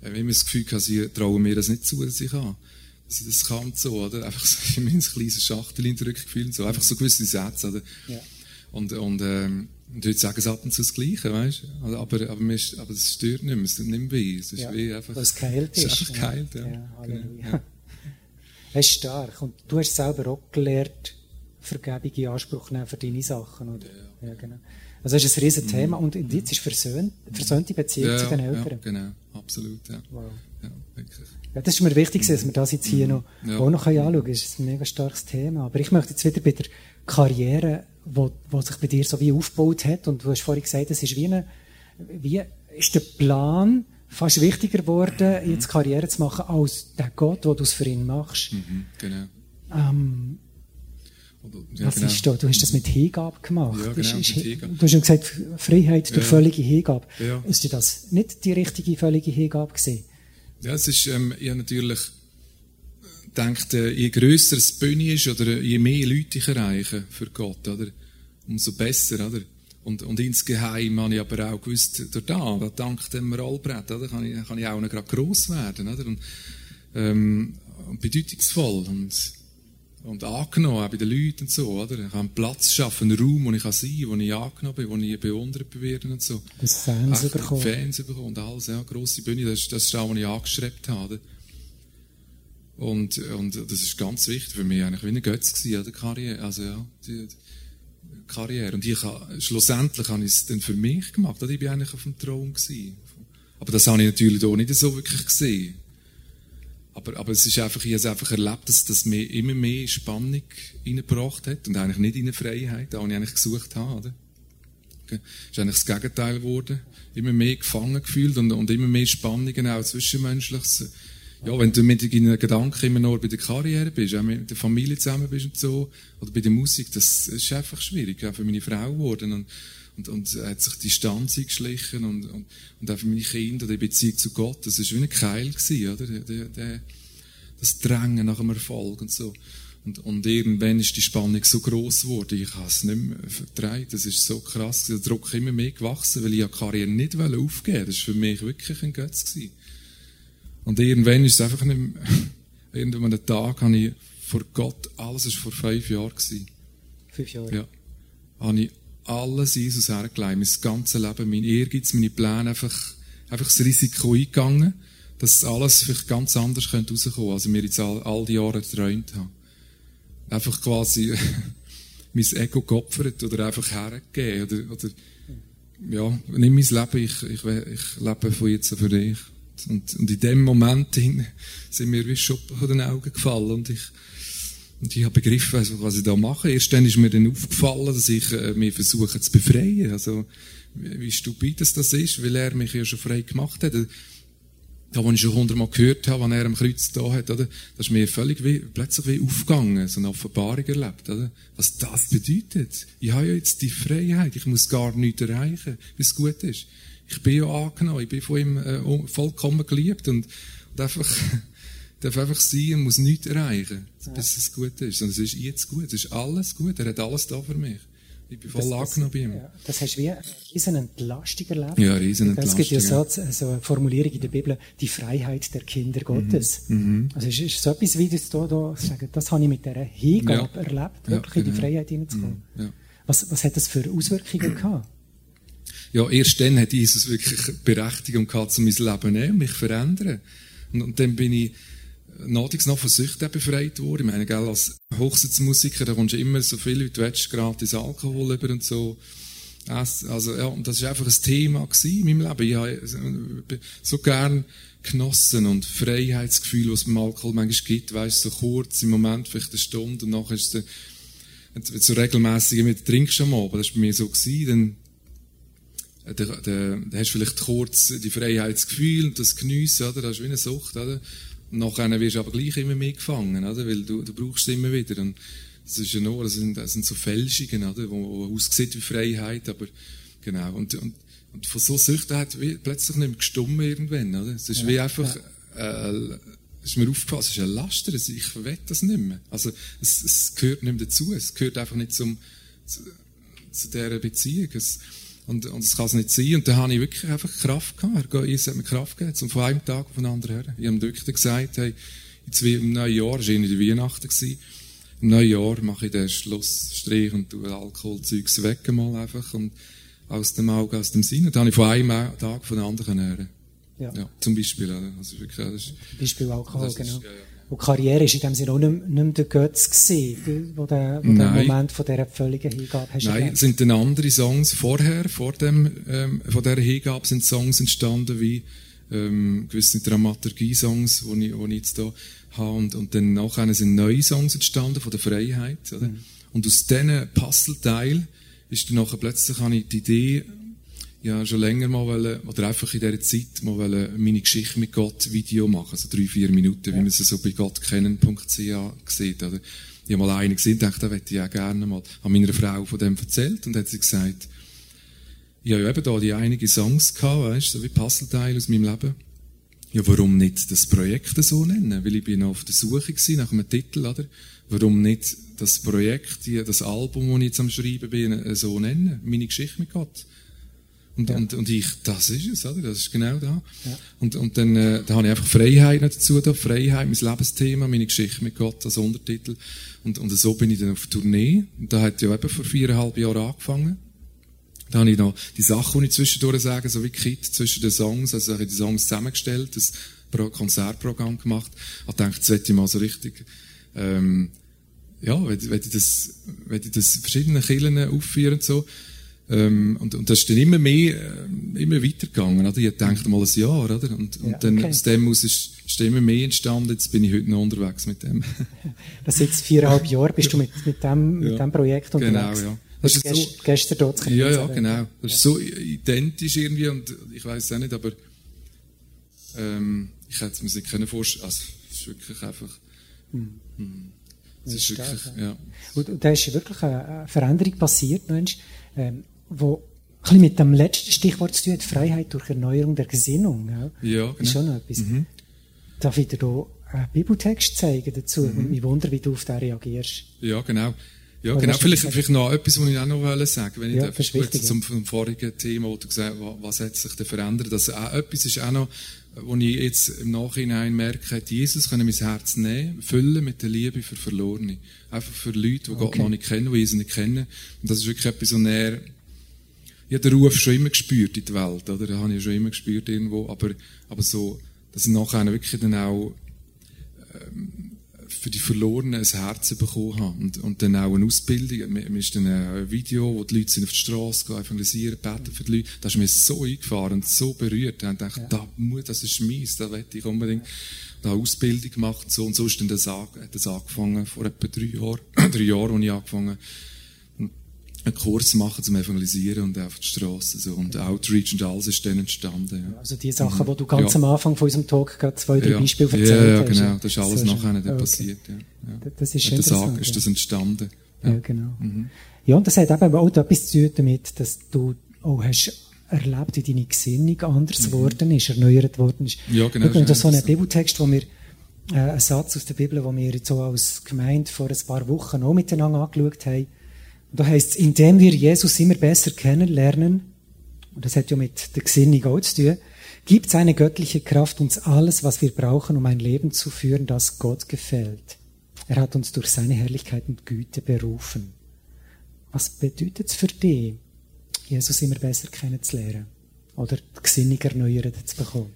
wenn man das Gefühl hat, sie trauen mir das nicht zu, dass ich kann. Dass ich das kann, so, oder? Einfach so, ich mein kleines Schachtel drücken, so. Einfach so gewisse Sätze, oder? Ja. Und, und, ähm, und heute sagen sie ab und zu das Gleiche, weißt du? Aber, aber, mir ist, aber das stört nicht mehr, es tut nicht mehr weh. Es ist ja, wie einfach. Was geheilt ist. Es ist einfach geheilt, ja. Ja, Halleluja. Ja. Das ist stark. Und du hast selber auch gelernt, Vergebung in Anspruch nehmen für deine Sachen, oder? Ja, ja genau. Also, das ist ein riesen Thema. Mhm. Und jetzt ist versöhnt, versöhnte Beziehung ja, zu den Eltern. Ja, genau. Absolut, ja. Wow. Ja, wirklich. Ja, das ist mir wichtig, dass wir das jetzt hier noch, ja. auch noch anschauen können. Das ist ein mega starkes Thema. Aber ich möchte jetzt wieder bei der Karriere, wo, wo sich bei dir so wie aufgebaut hat, und du hast vorhin gesagt, es ist wie eine, wie ist der Plan fast wichtiger geworden, jetzt Karriere zu machen, als der Gott, wo du es für ihn machst. Mhm, genau. Ähm, Oder, ja, was genau. ist da? Du hast das mit Hingabe gemacht. Ja, genau, ist, ist, mit Hingabe. Du hast ja gesagt, Freiheit durch ja. völlige Hingabe. Ja. Ist dir das nicht die richtige völlige Hingabe gewesen? Ja, es ist, ähm, ich habe natürlich gedacht, äh, je grösser das Bühne ist, oder je mehr Leute ich erreiche für Gott, oder, umso besser, oder? Und, und insgeheim habe ich aber auch gewusst, durch da, da dank dem Rollbrett, oder, kann ich, kann ich auch noch gerade gross werden, oder? Und, ähm, und bedeutungsvoll und, und angenommen, auch bei den Leuten und so, oder? Ich kann einen Platz schaffen, einen Raum, wo ich kann sein kann, wo ich angenommen bin, wo ich bewundert werde und so. Das Fans Echt, bekommen. Fans bekommen und alles, ja, grosse Bühne, das ist, das ist auch, was ich angestrebt habe. Und, und das ist ganz wichtig für mich, eigentlich wie eine Götz gewesen, oder? Karriere, also ja, die, die Karriere. Und ich habe, schlussendlich habe ich es dann für mich gemacht, oder? Ich bin eigentlich auf dem Thron gewesen. Aber das habe ich natürlich auch nicht so wirklich gesehen. Aber, aber es ist einfach, ich habe es einfach erlebt, dass das mir immer mehr Spannung reingebracht hat und eigentlich nicht in eine Freiheit, da, was ich eigentlich gesucht habe, oder? Okay. Ist eigentlich das Gegenteil geworden. Immer mehr gefangen gefühlt und, und immer mehr Spannungen auch zwischenmenschliches. Ja, wenn du mit deinen Gedanken immer nur bei der Karriere bist, auch mit der Familie zusammen bist und so, oder bei der Musik, das ist einfach schwierig, auch für meine Frau geworden. Und, und, und hat sich die Distanz eingeschlichen und, und, und auch für meine Kinder, die Beziehung zu Gott, das ist wie ein Keil gewesen, oder? Der, der, der, das Drängen nach dem Erfolg und so. Und, und irgendwann ist die Spannung so gross geworden, ich habe es nicht mehr vertreibt, das ist so krass, der Druck immer mehr gewachsen, weil ich die Karriere nicht aufgeben wollte. Das war für mich wirklich ein Götz gewesen. Und irgendwann ist es einfach nicht mehr, irgendwann an einem Tag habe ich vor Gott, alles war vor fünf Jahren gewesen. Fünf Jahre? Ja. Habe ich alles Jesus hergelegt, mein ganzes Leben, mein Ehrgeiz, meine Pläne, einfach, einfach das Risiko eingegangen, dass alles vielleicht ganz anders könnte rauskommen, als ich mir jetzt all, all die Jahre geträumt habe. Einfach quasi mein Ego geopfert oder einfach hergegeben, oder, oder, ja, nimm mein Leben, ich, ich, ich lebe von jetzt für dich. Und, und in dem Moment sind mir wie Schuppen von den Augen gefallen und ich, und ich habe begriffen, also, was ich da mache. Erst dann ist mir dann aufgefallen, dass ich äh, mich versuche zu befreien. Also, wie, wie stupid das ist, weil er mich ja schon frei gemacht hat. Da, wo ich schon hundertmal gehört habe, wenn er am Kreuz da hat, oder? Das ist mir völlig wie, plötzlich wie aufgegangen, so eine Offenbarung erlebt, oder? Was das bedeutet. Ich habe ja jetzt die Freiheit, ich muss gar nichts erreichen, wie es gut ist. Ich bin ja angenommen, ich bin von ihm äh, vollkommen geliebt und, und einfach, darf einfach sein und muss nichts erreichen, bis es gut ist. Und es ist jetzt gut, es ist alles gut, er hat alles da für mich. Ich bin voll das, angenommen bei ihm. Ja, das hast du wie eine riesen Entlastung erlebt. Ja, riesen Entlastung. Es gibt ja so, so eine Formulierung in der Bibel, die Freiheit der Kinder Gottes. Mhm. Also es ist so etwas, wie das da, da sagen, das habe ich mit dieser Hingabe ja. erlebt, wirklich ja, genau. in die Freiheit hineinzukommen. Mhm. Ja. Was, was hat das für Auswirkungen gehabt? Ja, erst dann hat Jesus wirklich Berechtigung gehabt, um mein Leben zu nehmen, mich zu verändern. Und, und dann bin ich nachdem noch von Süchten befreit worden. Ich meine, gell, als Hochzeitsmusiker, da kommst du immer so viel, wie du willst, gratis Alkohol über und so. Also, ja, und das war einfach ein Thema in meinem Leben. Ich habe so gern genossen und Freiheitsgefühl, was es beim Alkohol manchmal gibt, weisst, so kurz, im Moment vielleicht eine Stunde, und nachher ist es, wenn du so regelmässig mit trinkst am Abend, das war bei mir so gewesen, dann, dann, dann, dann hast du vielleicht kurz die Freiheitsgefühl und das Geniessen, oder? Das ist wie eine Sucht, oder? Und nachher wirst du aber gleich immer mehr gefangen, oder? Weil du, du brauchst es immer wieder. Und das ist ja nur, das sind, das sind so Fälschungen, oder? Wo, wo aussieht wie Freiheit, aber, genau. Und, und, und von so Süchten hat wie plötzlich nicht mehr gestummen irgendwann, oder? Es ist ja, wie einfach, ja. äh, ist mir aufgefallen, es ist ein Laster, ich will das nicht mehr. Also, es, es gehört nicht mehr dazu, es gehört einfach nicht zum, zu, zu dieser Beziehung. Es, Und, und das kann es nicht sein. Und dann habe ich wirklich einfach Kraft gehabt. Es hat mir Kraft gegeben, um von einem Tag auf den anderen hören. Ich habe ihm wirklich gesagt, hey, jetzt wie im neuen Jahr, das war in der Weihnachten, gewesen, im neuen Jahr mache ich den Schlussstrich und tue Alkoholzeugs weg mal einfach und aus dem Auge, aus dem Sinn. Und dann habe ich von einem Tag auf den anderen hören. Ja. Ja, zum Beispiel. Also wirklich, das ist, Beispiel Alkohol, ist, genau. Ja, ja. Und die Karriere war in dem Sinne auch nicht, nicht mehr der Götz gewesen, wo der, wo der Moment von dieser völligen Hingabe hast. Nein, es sind dann andere Songs vorher, vor dem, ähm, von dieser Hingabe sind Songs entstanden, wie ähm, gewisse Dramaturgie-Songs, die ich, wo ich jetzt da habe. Und, und dann nachher sind neue Songs entstanden von der Freiheit. Oder? Mhm. Und aus diesen Puzzleteilen ist dann nachher plötzlich habe ich die Idee, ja, schon länger mal wollen, oder einfach in dieser Zeit mal wollen, meine Geschichte mit Gott Video machen, also drei, vier Minuten, ja. Wie man es so bei gottkennen punkt c h sieht, oder? Ich habe mal einen gesehen, dachte, da möchte ich auch gerne mal, habe meiner Frau von dem erzählt, und hat sie gesagt, ich habe ja eben da die einige Songs gehabt, weißt, so wie Puzzleteile aus meinem Leben. Ja, warum nicht das Projekt so nennen? Weil ich bin noch auf der Suche gewesen, nach einem Titel, oder? Warum nicht das Projekt, die, das Album, das ich jetzt am Schreiben bin, so nennen? Meine Geschichte mit Gott. Und, ja. und, und ich, das ist es, oder? Das ist genau da. Ja. Und, und dann, äh, da habe ich einfach Freiheit noch dazu da. Freiheit, mein Lebensthema, meine Geschichte mit Gott als Untertitel. Und, und so bin ich dann auf Tournee. Und da hat ja eben vor viereinhalb Jahren angefangen. Da habe ich noch die Sachen, die ich zwischendurch sage, so wie Kit zwischen den Songs, also ich habe die Songs zusammengestellt, das Konzertprogramm gemacht. Ich habe gedacht, jetzt möchte ich mal so richtig, ähm, ja, möchte ich das, möchte ich das verschiedene Kirchen aufführen und so. Ähm, und, und das ist dann immer mehr, äh, immer weitergegangen, oder? Ich dachte mal ein Jahr, oder? Und, und ja, dann okay. Aus dem aus ist, ist immer mehr entstanden, jetzt bin ich heute noch unterwegs mit dem. Das sind jetzt viereinhalb Jahre, bist du mit, mit dem, ja. mit dem Projekt unterwegs? Genau, ja. Das ist gest, so, gestern dort zu Ja, ja, genau. Das ja. ist so identisch irgendwie, und ich weiss es auch nicht, aber, ähm, ich hätte es mir nicht können vorstellen, also, es ist wirklich einfach, hm. Hm. Es ist stark, wirklich, ja. ja. Und, und da ist wirklich eine Veränderung passiert, Mensch, ähm, wo ein bisschen mit dem letzten Stichwort zu tun hat, Freiheit durch Erneuerung der Gesinnung. Ja, ja genau. Das ist schon noch etwas. Mhm. Darf ich dir da einen Bibeltext zeigen dazu? Mhm. Ich wundere, wie du auf den reagierst. Ja, genau. Ja, Oder genau. Vielleicht, vielleicht noch etwas, was ich auch noch sagen wollte. Wenn ja, ich darf, wichtig, zum, zum vorigen Thema, wo du gesagt hast, was hat sich denn verändert? Also auch etwas ist auch noch, wo ich jetzt im Nachhinein merke, hat Jesus können mein Herz nehmen, füllen mit der Liebe für Verlorene. Einfach für Leute, die okay. Gott noch nicht kennen, die Jesus nicht kennen. Und das ist wirklich etwas, was er, ich habe den Ruf schon immer gespürt in die Welt, oder? Den habe ich schon immer gespürt irgendwo, aber, aber so, dass ich nachher wirklich dann auch, ähm, für die Verlorenen ein Herz bekommen habe. Und, und dann auch eine Ausbildung. Mir ist dann ein Video, wo die Leute sind auf die Straße gehen, evangelisieren, beten für die Leute. Das ist mir so eingefahren und so berührt. Da habe ich gedacht, ja. da, das ist meins, da möchte ich unbedingt da eine Ausbildung gemacht. So, und so ist dann das, hat das angefangen, vor etwa drei Jahren, drei Jahren, als ich angefangen habe, einen Kurs machen zum Evangelisieren und auf die Straße. So. Und Outreach und alles ist dann entstanden. Ja. Also die Sachen, die du ganz ja. am Anfang von unserem Talk gerade zwei, drei ja. Beispiele erzählt hast. Ja, ja, hast. genau. Das ist alles so nachher dann okay. passiert. Ja. Ja. Das ist schön das interessant. Ist das entstanden. Ja, ja genau. Mhm. Ja, und das hat eben auch etwas zu tun damit, dass du auch hast erlebt, wie deine Gesinnung anders geworden mhm. ist, erneuert worden ist. Ja, genau. Und das ist so ein Bibeltext, wo wir, äh, ein Satz aus der Bibel, den wir jetzt so als Gemeinde vor ein paar Wochen auch miteinander angeschaut haben. Und da heisst es, indem wir Jesus immer besser kennenlernen, und das hat ja mit der Gesinnung auch zu tun, gibt seine göttliche Kraft uns alles, was wir brauchen, um ein Leben zu führen, das Gott gefällt. Er hat uns durch seine Herrlichkeit und Güte berufen. Was bedeutet es für dich, Jesus immer besser kennenzulernen? Oder die Gesinnung erneuert zu bekommen?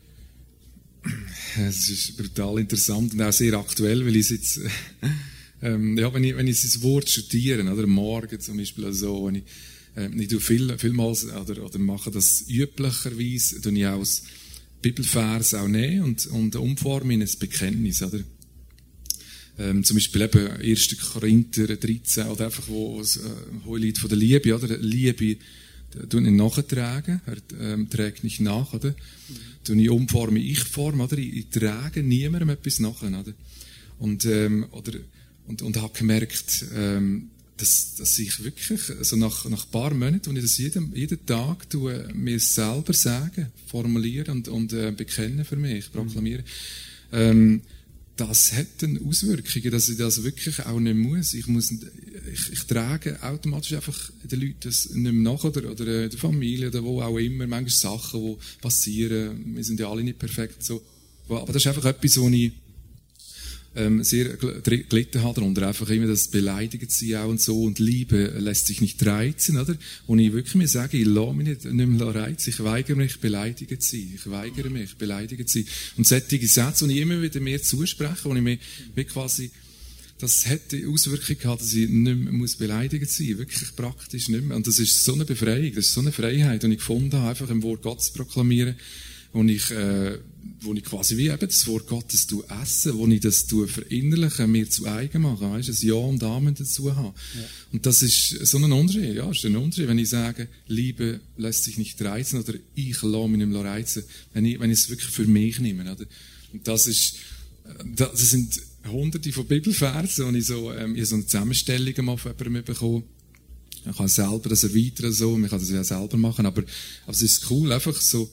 Es ist brutal interessant und auch sehr aktuell, weil ich jetzt, ähm, ja, wenn ich, wenn ich das Wort studiere, oder morgen zum Beispiel, also, wenn ich, äh, ich tue viel, vielmals, oder, oder mache das üblicherweise, tue ich auch das Bibelvers auch nehmen und, und umformen in ein Bekenntnis, oder? Ähm, zum Beispiel eben erster Korinther dreizehn, oder einfach, wo es, äh, Hohelied von der Liebe, oder? Liebe, tun ihn nachtragen, er ähm, trägt nicht nach, oder? Tun ich umformen, ich form, oder? Ich, ich trage niemandem etwas nach, oder? Und, ähm, oder, und, und habe gemerkt, ähm, dass, dass ich wirklich, also nach, nach ein paar Monaten, wo ich das jeden, jeden Tag tue, mir selber sagen, formulieren und, und äh, bekennen für mich, proklamieren, ähm, das hat dann Auswirkungen, dass ich das wirklich auch nicht muss. Ich muss, ich, ich trage automatisch einfach den Leuten das nicht mehr nach, oder, oder der Familie, oder wo auch immer, manchmal Sachen, die passieren. Wir sind ja alle nicht perfekt, so. Aber das ist einfach etwas, wo ich, ähm, sehr gelitten habe darunter. Einfach immer das Beleidigen sein auch und so, und Liebe lässt sich nicht reizen, oder? Und ich wirklich mir sage, ich lasse mich nicht, nicht mehr reizen, ich weigere mich, beleidigt zu sein. Ich weigere mich, beleidigt zu sein. Und solche Sätze, die ich immer wieder mehr zuspreche, wo ich mir, wie quasi, das hätte Auswirkungen gehabt, dass ich nicht mehr muss beleidigt sein, wirklich praktisch nicht mehr. Und das ist so eine Befreiung, das ist so eine Freiheit, die ich gefunden habe, einfach im Wort Gottes proklamieren, wo ich, äh, wo ich quasi wie eben das Wort Gottes tu esse, wo ich das tu verinnerlichen, mir zu eigen machen, weißt, ein Ja und Amen dazu haben. Ja. Und das ist so ein Unterschied, ja, ist ein Unterschied, wenn ich sage, Liebe lässt sich nicht reizen, oder ich lasse mich nicht mehr reizen, wenn ich, wenn ich es wirklich für mich nehme, oder? Und das ist, das sind hunderte von Bibelversen, und ich so, ähm, ich so eine Zusammenstellung mal von jemandem bekommen. Man kann selber das erweitern, so, man kann das ja selber machen, aber, aber es ist cool, einfach so,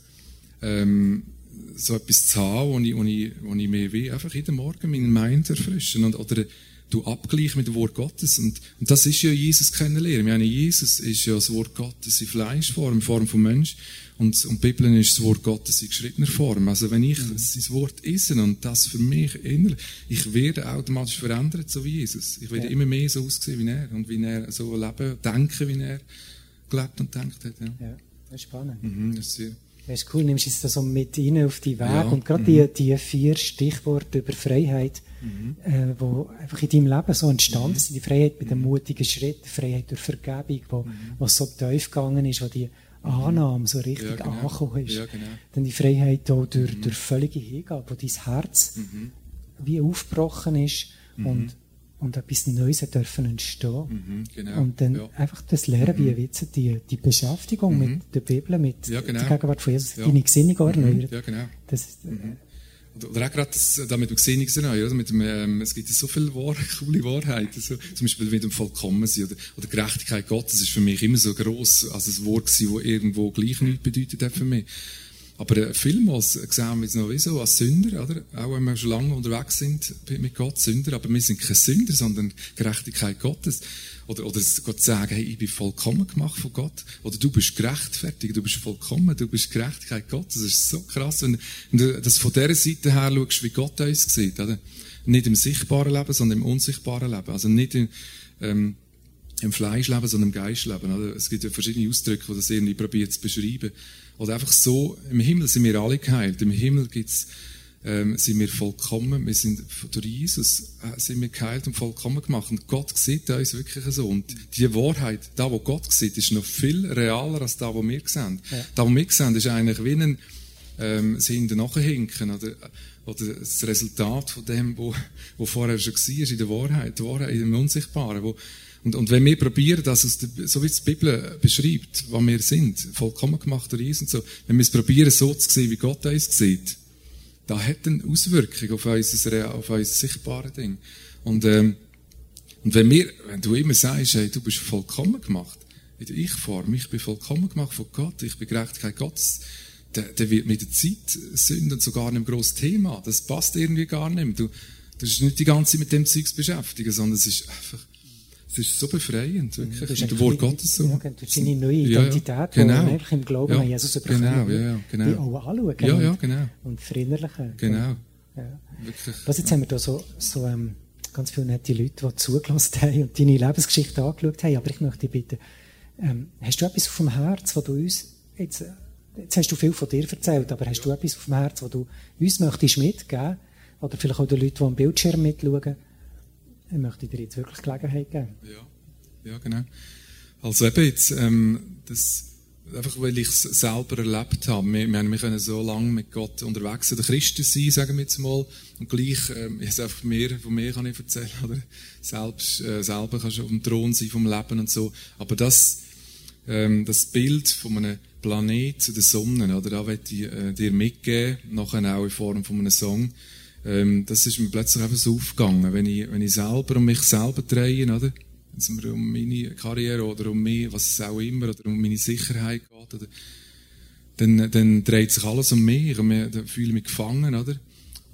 ähm, so etwas zu haben, wo ich, wo ich, wo ich mir wie einfach jeden Morgen meinen Mind erfrischen und, oder du abgleich mit dem Wort Gottes. Und, und das ist ja Jesus kennenlernen. Ich meine, Jesus ist ja das Wort Gottes in Fleischform, in Form von Mensch. Und, und die Bibel ist das Wort Gottes in geschriebener Form. Also wenn ich mhm. sein Wort esse und das für mich innerlich, ich werde automatisch verändert, so wie Jesus. Ich werde ja. immer mehr so aussehen wie er und wie er so leben, denken, wie er gelebt und denkt hat. Ja, ja, das ist spannend. Mhm, das ist sehr Das ist cool, nimmst du es da so mit rein auf die Weg. Ja, und gerade mhm. die, die vier Stichworte über Freiheit, mhm. äh, die einfach in deinem Leben so entstanden mhm. sind. Die Freiheit mit dem mutigen Schritt, die Freiheit durch Vergebung, wo, mhm. wo so tief gegangen ist, wo die Annahme so richtig ja, genau. angekommen ist. Ja, genau. Dann die Freiheit auch durch, mhm. durch völlige Hingabe, wo dein Herz mhm. wie aufgebrochen ist mhm. und, und etwas Neues dürfen entstehen. Mhm, genau. Und dann ja. einfach das Lernen, wie jetzt die, die Beschäftigung mhm. mit der Bibel, mit ja, genau. der Gegenwart von Jesus, ja. deine Gesinnung erneuert. Ja, genau. Das, mhm. Oder auch gerade das, da mit dem Gesinnungserneuern, mit dem, ähm, es gibt so viele Wahr, coole Wahrheiten, so, zum Beispiel mit dem Vollkommensein oder, oder Gerechtigkeit Gottes, das ist für mich immer so gross, als ein Wort gewesen, das irgendwo gleich nichts bedeutet hat für mich. Aber äh, vielmals sehen wir es noch wie so als Sünder, oder? Auch wenn wir schon lange unterwegs sind mit Gott, Sünder, aber wir sind keine Sünder, sondern Gerechtigkeit Gottes. Oder, oder Gott sagen, hey, ich bin vollkommen gemacht von Gott. Oder du bist gerechtfertigt, du bist vollkommen, du bist Gerechtigkeit Gottes. Das ist so krass, wenn, wenn du das von dieser Seite her schaust, wie Gott uns sieht, oder? Nicht im sichtbaren Leben, sondern im unsichtbaren Leben. Also nicht im, ähm, im Fleischleben, sondern im Geistleben, oder? Es gibt ja verschiedene Ausdrücke, die das irgendwie probiert zu beschreiben. Oder einfach so, im Himmel sind wir alle geheilt. Im Himmel gibt's, ähm, sind wir vollkommen. Wir sind, durch Jesus äh, sind wir geheilt und vollkommen gemacht. Und Gott sieht uns wirklich so. Und die Wahrheit, da wo Gott sieht, ist noch viel realer als da, wo wir sehen. Ja. Da, wo wir sehen, ist eigentlich wie ein, ähm, sie hinten nachhinken, oder, oder das Resultat von dem, wo, wo vorher schon war, in der Wahrheit, die Wahrheit, in dem Unsichtbaren, wo, Und, und wenn wir probieren, das aus der, so wie es die Bibel beschreibt, was wir sind, vollkommen gemacht durch Jesus und so, wenn wir es probieren, so zu sehen, wie Gott uns sieht, da hat eine Auswirkung auf unser, auf unser sichtbares Ding. Und, ähm, und wenn wir, wenn du immer sagst, hey, du bist vollkommen gemacht, in der Ich-Form, ich bin vollkommen gemacht von Gott, ich bin Gerechtigkeit Gottes, dann, dann wird mit der Zeit Sünden so gar nicht ein grosses Thema. Das passt irgendwie gar nicht mehr. Du, du bist nicht die ganze Zeit mit dem Zeugs beschäftigen, sondern es ist einfach, es ist so befreiend, wirklich. Das ist der Wort Gottes so. Ja, du hast deine neue Identität, ja, ja. Genau. die einfach im Glauben ja. an Jesus bekommen. Genau, ja, ja, genau. Die auch anschauen. Ja, ja, genau. Und verinnerlichen. Genau. Ja. Wirklich. Was, jetzt ja. haben wir da so, so ähm, ganz viele nette Leute, die zugelassen haben und deine Lebensgeschichte angeschaut haben. Aber ich möchte dich bitten, ähm, hast du etwas auf dem Herz, wo du uns, jetzt, jetzt hast du viel von dir erzählt, aber hast ja. du etwas auf dem Herz, wo du uns möchtest mitgeben? Oder vielleicht auch den Leuten, die am Bildschirm mitschauen, ich möchte dir jetzt wirklich Gelegenheit geben. Ja, ja, genau. Also eben jetzt, ähm, das, einfach weil ich es selber erlebt habe. Wir, wir, wir können so lange mit Gott unterwegs sein, der Christen sein, sagen wir jetzt mal, und gleich, ähm, jetzt einfach mehr, von mir kann ich erzählen, oder? Selbst, äh, selber kannst du auf dem Thron sein vom Leben und so. Aber das, ähm, das Bild von einem Planet zu der Sonne, oder? Da möchte ich äh, dir mitgeben, nachher auch in Form von einem Song. Ähm, das ist mir plötzlich einfach so aufgegangen, wenn ich, wenn ich selber um mich selber drehe, oder? Wenn es mir um meine Karriere oder um mich, was es auch immer, oder um meine Sicherheit geht, oder? Dann, dann dreht sich alles um mich, und dann fühle ich mich gefangen, oder?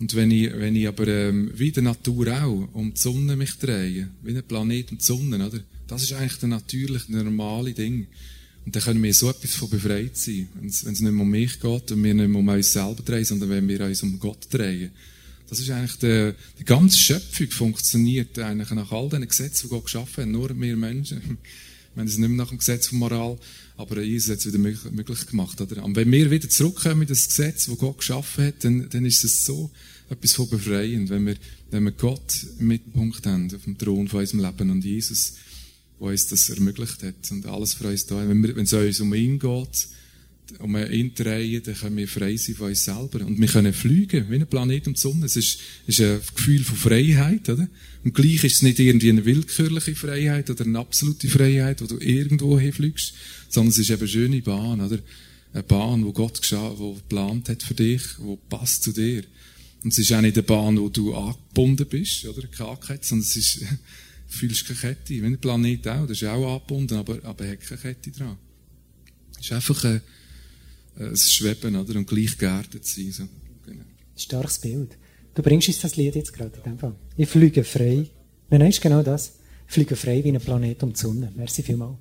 Und wenn ich, wenn ich aber ähm, wie der Natur auch um die Sonne mich drehe, wie ein Planet um die Sonne, oder? Das ist eigentlich der natürliche, normale Ding. Und dann können wir so etwas von befreit sein, wenn es nicht mehr um mich geht und wir nicht mehr um uns selber drehen, sondern wenn wir uns um Gott drehen. Das ist eigentlich der, die ganze Schöpfung funktioniert eigentlich nach all diesen Gesetzen, die Gott geschaffen hat, nur wir Menschen. Wir haben es nicht mehr nach dem Gesetz von Moral, aber Jesus hat es wieder möglich gemacht. Oder? Und wenn wir wieder zurückkommen in das Gesetz, das Gott geschaffen hat, dann, dann ist es so etwas von befreiend, wenn wir, wenn wir Gott im Mittelpunkt haben, auf dem Thron von unserem Leben und Jesus, der uns das ermöglicht hat und alles für uns da. Wenn, wir, wenn es uns um ihn geht, um ihn drehen, dann können wir frei sein von uns selber. Und wir können fliegen, wie ein Planet um die Sonne. Es ist, ist ein Gefühl von Freiheit, oder? Und gleich ist es nicht irgendwie eine willkürliche Freiheit oder eine absolute Freiheit, wo du irgendwo hinfliegst, sondern es ist eben eine schöne Bahn, oder? Eine Bahn, die Gott gescha- wo geplant hat für dich, die passt zu dir. Und es ist auch nicht eine Bahn, wo du angebunden bist, oder? Keine Kette, sondern es ist, du fühlst keine Kette. Wie ein Planet auch, das ist auch angebunden, aber, aber hat keine Kette dran. Es ist einfach ein, ein Schweben, oder? Und gleich geerdet sein, so. Genau. Starkes Bild. Du bringst uns das Lied jetzt gerade in dem Fall. Ich fliege frei. Nein, ist genau das. Ich fliege frei wie ein Planet um die Sonne. Merci vielmals.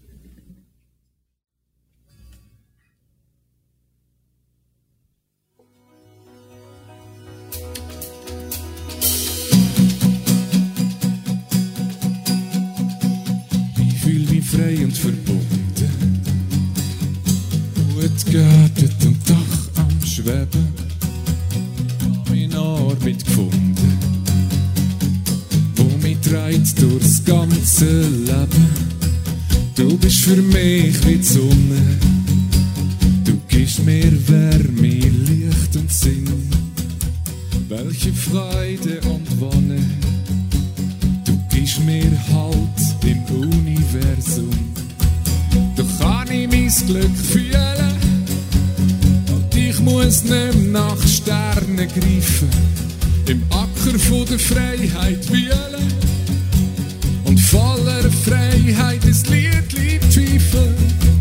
Ich fühle mich frei und verbunden, gut geerdet und doch am Schweben. Meine Arbeit gefunden, wo mich treibt durchs ganze Leben. Du bist für mich wie die Sonne, du gibst mir Wärme, Licht und Sinn. Welche Freude und Wonne, du gibst mir Halt im Universum. Doch kann ich mein Glück fühlen, ich muss nicht mehr nach Sternen greifen, im Acker von der Freiheit wühlen und voller Freiheit ein Liedli pfeifen.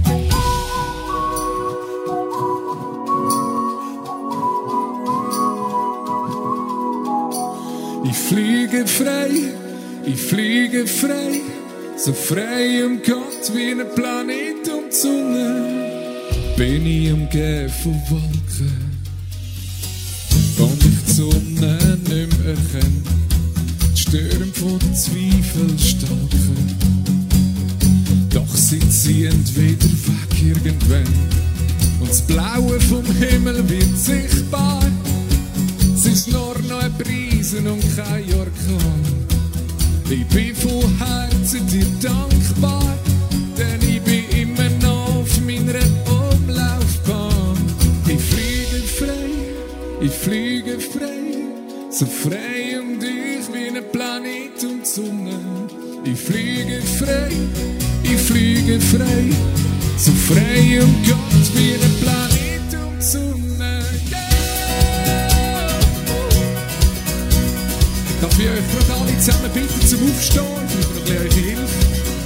Ich fliege frei, ich fliege frei, so frei um Gott wie ein Planet um die Sonne. Bin ich umgeben von Wolken und ich die Sonne nicht mehr erkenne, die Stürme von Zweifel stalken. Doch sie ziehen wieder weg irgendwann und das Blaue vom Himmel wird sichtbar. Es ist nur noch ein Brisen und kein Orkan. Ich bin von Herzen dir dankbar, denn ich bin immer noch auf meiner Umlaufbahn. Ich fliege frei, ich fliege frei, so frei um dich wie ein Planet um die Sonne. Ich fliege frei, ich fliege frei, so frei um Gott wie ein Planet um die Sonne. Yeah! Darf ich euch gerade alle zusammen bitten zum Aufstehen? Ich brauche noch ein bisschen eure Hilfe.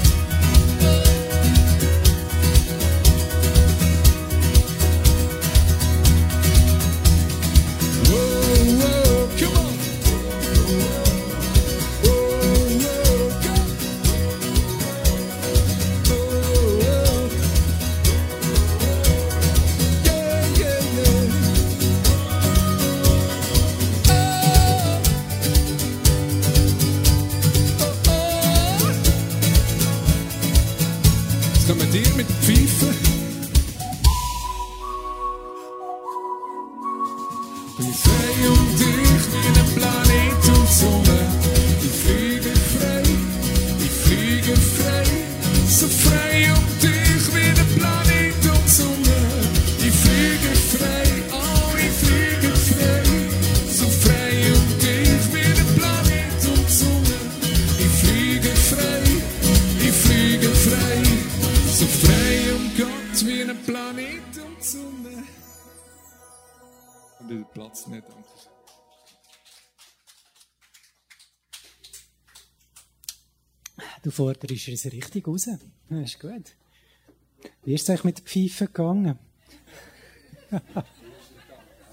Platz nicht, danke. Du forderst es richtig raus. Das ist gut. Wie ist es eigentlich mit der Pfeife gegangen?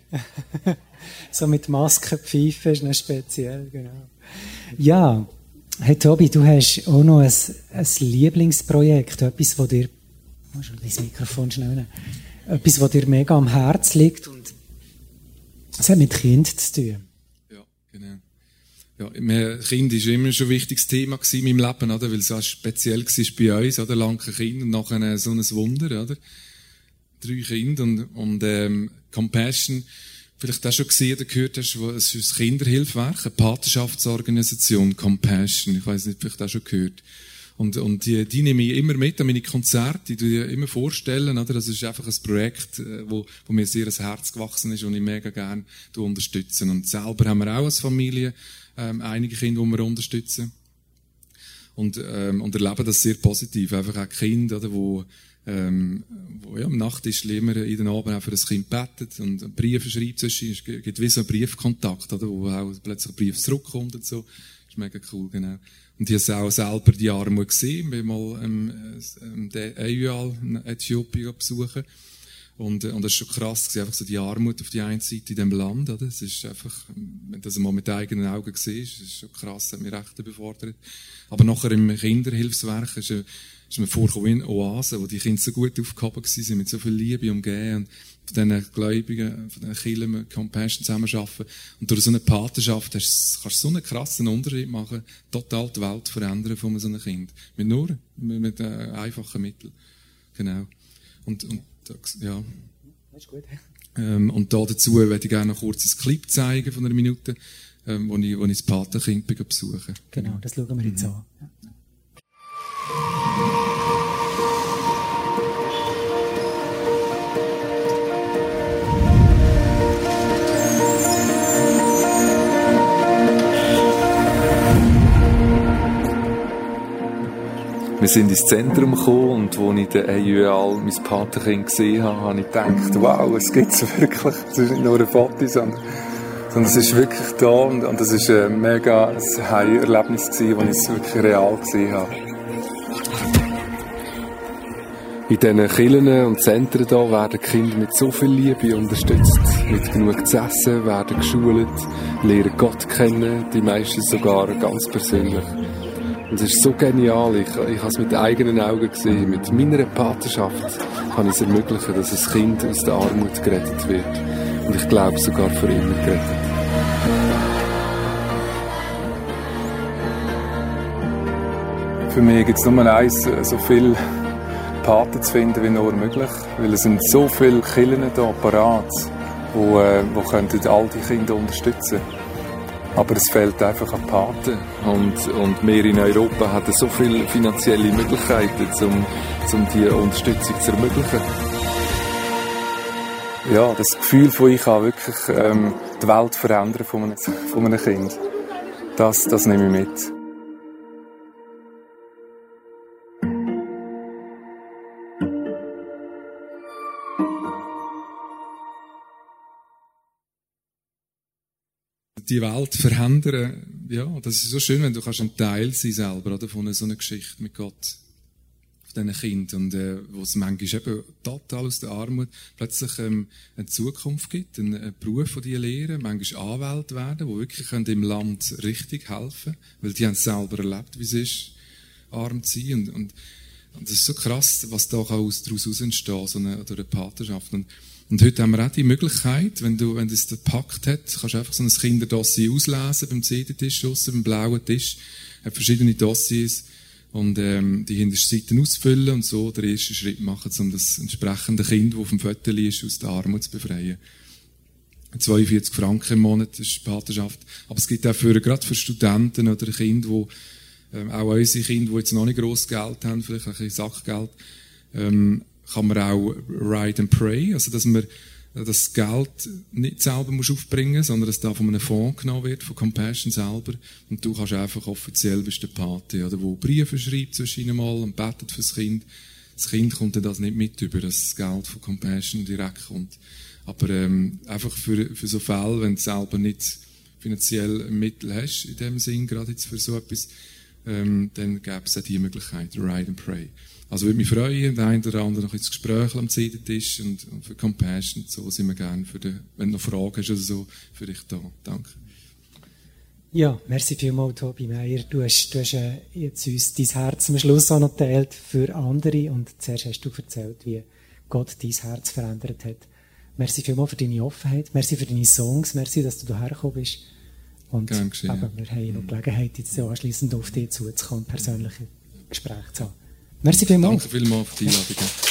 So mit Maske pfeifen ist noch speziell, genau. Ja, hey Tobi, du hast auch noch ein, ein Lieblingsprojekt, etwas, wo dir, oh, schon das Mikrofon schnell nehmen, etwas, was dir mega am Herz liegt und es hat mit Kind zu tun. Ja, genau. Ja, mein Kind war immer schon ein wichtiges Thema in meinem Leben, oder? Weil es auch speziell war bei uns, oder? Lange Kind und nachher so ein Wunder, oder? Drei Kinder und, und ähm, Compassion, vielleicht auch schon gesehen oder gehört hast, es ist ein Kinderhilfswerk, eine Patenschaftsorganisation, Compassion, ich weiss nicht, vielleicht auch schon gehört. Und, und die, die nehme ich immer mit an meine Konzerte, die tue ich immer vorstellen, oder? Das ist einfach ein Projekt, wo, wo mir sehr ans Herz gewachsen ist und ich mega gerne unterstützen. Und selber haben wir auch als Familie ähm, einige Kinder, die wir unterstützen. Und, ähm, und erleben das sehr positiv. Einfach auch Kinder, oder, wo, ähm, wo ja, am Nachttisch immer in den Abend auch für das Kind betet und Briefe schreibt. Es gibt wie so einen Briefkontakt, oder, wo auch plötzlich ein Brief zurückkommt und so. Das ist mega cool, genau. Und ich habe auch selber die Armut gesehen. Wir mal ähm, ähm, den Eyal in Äthiopien besuchen. Und, äh, und das ist schon krass, einfach so die Armut auf die einen Seite in diesem Land, oder? Es ist einfach, wenn du das mal mit eigenen Augen siehst, das ist schon krass, hat mich recht überfordert. Aber nachher im Kinderhilfswerk ist, äh, ist mir vorgekommen wie eine Oase, wo die Kinder so gut aufgehoben waren, mit so viel Liebe umgeben und von diesen Gläubigen, von diesen Kirchen mit Compassion zusammenarbeiten. Und durch so eine Patenschaft hast, kannst du so einen krassen Unterschied machen, total die Welt verändern von so einem Kind. Mit nur, mit, mit äh, einfachen Mitteln. Genau. Und, und ja. Das ist gut. Ähm, und da dazu würde ich gerne noch kurz ein Clip zeigen von einer Minute, ähm, wo ich, wo ich das Patenkind besuche. Genau, das schauen wir jetzt mhm. an. Ja. Wir sind ins Zentrum gekommen und als ich den Eyal, mein Patenkind, gesehen habe, habe ich gedacht, wow, es gibt es wirklich. Es ist nicht nur ein Foto, sondern, sondern es ist wirklich da und, und es ist ein mega ein High-Erlebnis gewesen, als ich es wirklich real gesehen habe. In diesen Kirchen und Zentren hier werden Kinder mit so viel Liebe unterstützt. Mit genug zu essen, werden geschult, lernen Gott kennen, die meisten sogar ganz persönlich. Und es ist so genial, ich, ich habe es mit eigenen Augen gesehen. Mit meiner Patenschaft kann ich es ermöglichen, dass ein Kind aus der Armut gerettet wird. Und ich glaube sogar für immer gerettet. Für mich gibt es nur eins, so viel Paten zu finden wie nur möglich. Weil es sind so viele Kirchen hier parat, die, äh, die könnten all die Kinder unterstützen können. Aber es fehlt einfach an Paten. Und, und wir in Europa haben so viele finanzielle Möglichkeiten, um, um diese Unterstützung zu ermöglichen. Ja, das Gefühl, das ich habe, wirklich ähm, die Welt verändern von einem, von einem Kind, das, das nehme ich mit. Die Welt verändern, ja, das ist so schön, wenn du kannst ein Teil sein selber, oder, von so einer Geschichte mit Gott, von diesen Kindern, und äh, wo es manchmal eben total aus der Armut plötzlich ähm, eine Zukunft gibt, einen, einen Beruf, den die lehren, manchmal Anwälte werden, die wirklich können im Land richtig helfen, weil die haben es selber erlebt, wie es ist, arm zu sein, und, und, und das ist so krass, was da daraus entstehen, so eine, oder eine Patenschaft. Und, Und heute haben wir auch die Möglichkeit, wenn du, wenn das gepackt hat, kannst du einfach so ein Kinderdossier auslesen beim C D-Tisch draussen, beim blauen Tisch. Hat verschiedene Dossiers und ähm, die hintersten Seiten ausfüllen und so den ersten Schritt machen, um das entsprechende Kind, das auf dem Foto ist, aus der Armut zu befreien. zweiundvierzig Franken im Monat ist die Patenschaft. Aber es gibt auch für, gerade für Studenten oder Kinder, wo, ähm, auch unsere Kinder, die jetzt noch nicht grosses Geld haben, vielleicht ein bisschen Sackgeld, ähm, kann man auch Ride and Pray, also dass man das Geld nicht selber muss aufbringen muss, sondern dass da von einem Fonds genommen wird, von Compassion selber, und du kannst einfach offiziell bist der Pate, oder wo Briefe schreibt zwischen mal und betet fürs Kind. Das Kind kommt dann das nicht mit über, dass das Geld von Compassion direkt kommt. Aber ähm, einfach für, für so Fälle, wenn du selber nicht finanziell Mittel hast, in dem Sinn, gerade jetzt für so etwas, ähm, dann gäbe es auch die Möglichkeit, Ride and Pray. Also würde mich freuen, der eine oder andere noch ins Gespräch am Seitentisch und, und für Compassion und so sind wir gerne, für den, wenn du noch Fragen hast oder so, für dich da. Danke. Ja, merci vielmals, Tobi Meier. Du hast, du hast äh, jetzt uns dein Herz am Schluss auch noch geteilt für andere und zuerst hast du erzählt, wie Gott dein Herz verändert hat. Merci vielmals für deine Offenheit, merci für deine Songs, merci, dass du hierher gekommen bist. Und Gern geschehen. eben, wir haben noch Gelegenheit, jetzt anschliessend auf dich zuzukommen, persönliche Gespräche zu haben. Merci vielmals. Danke vielmals für die Einladung.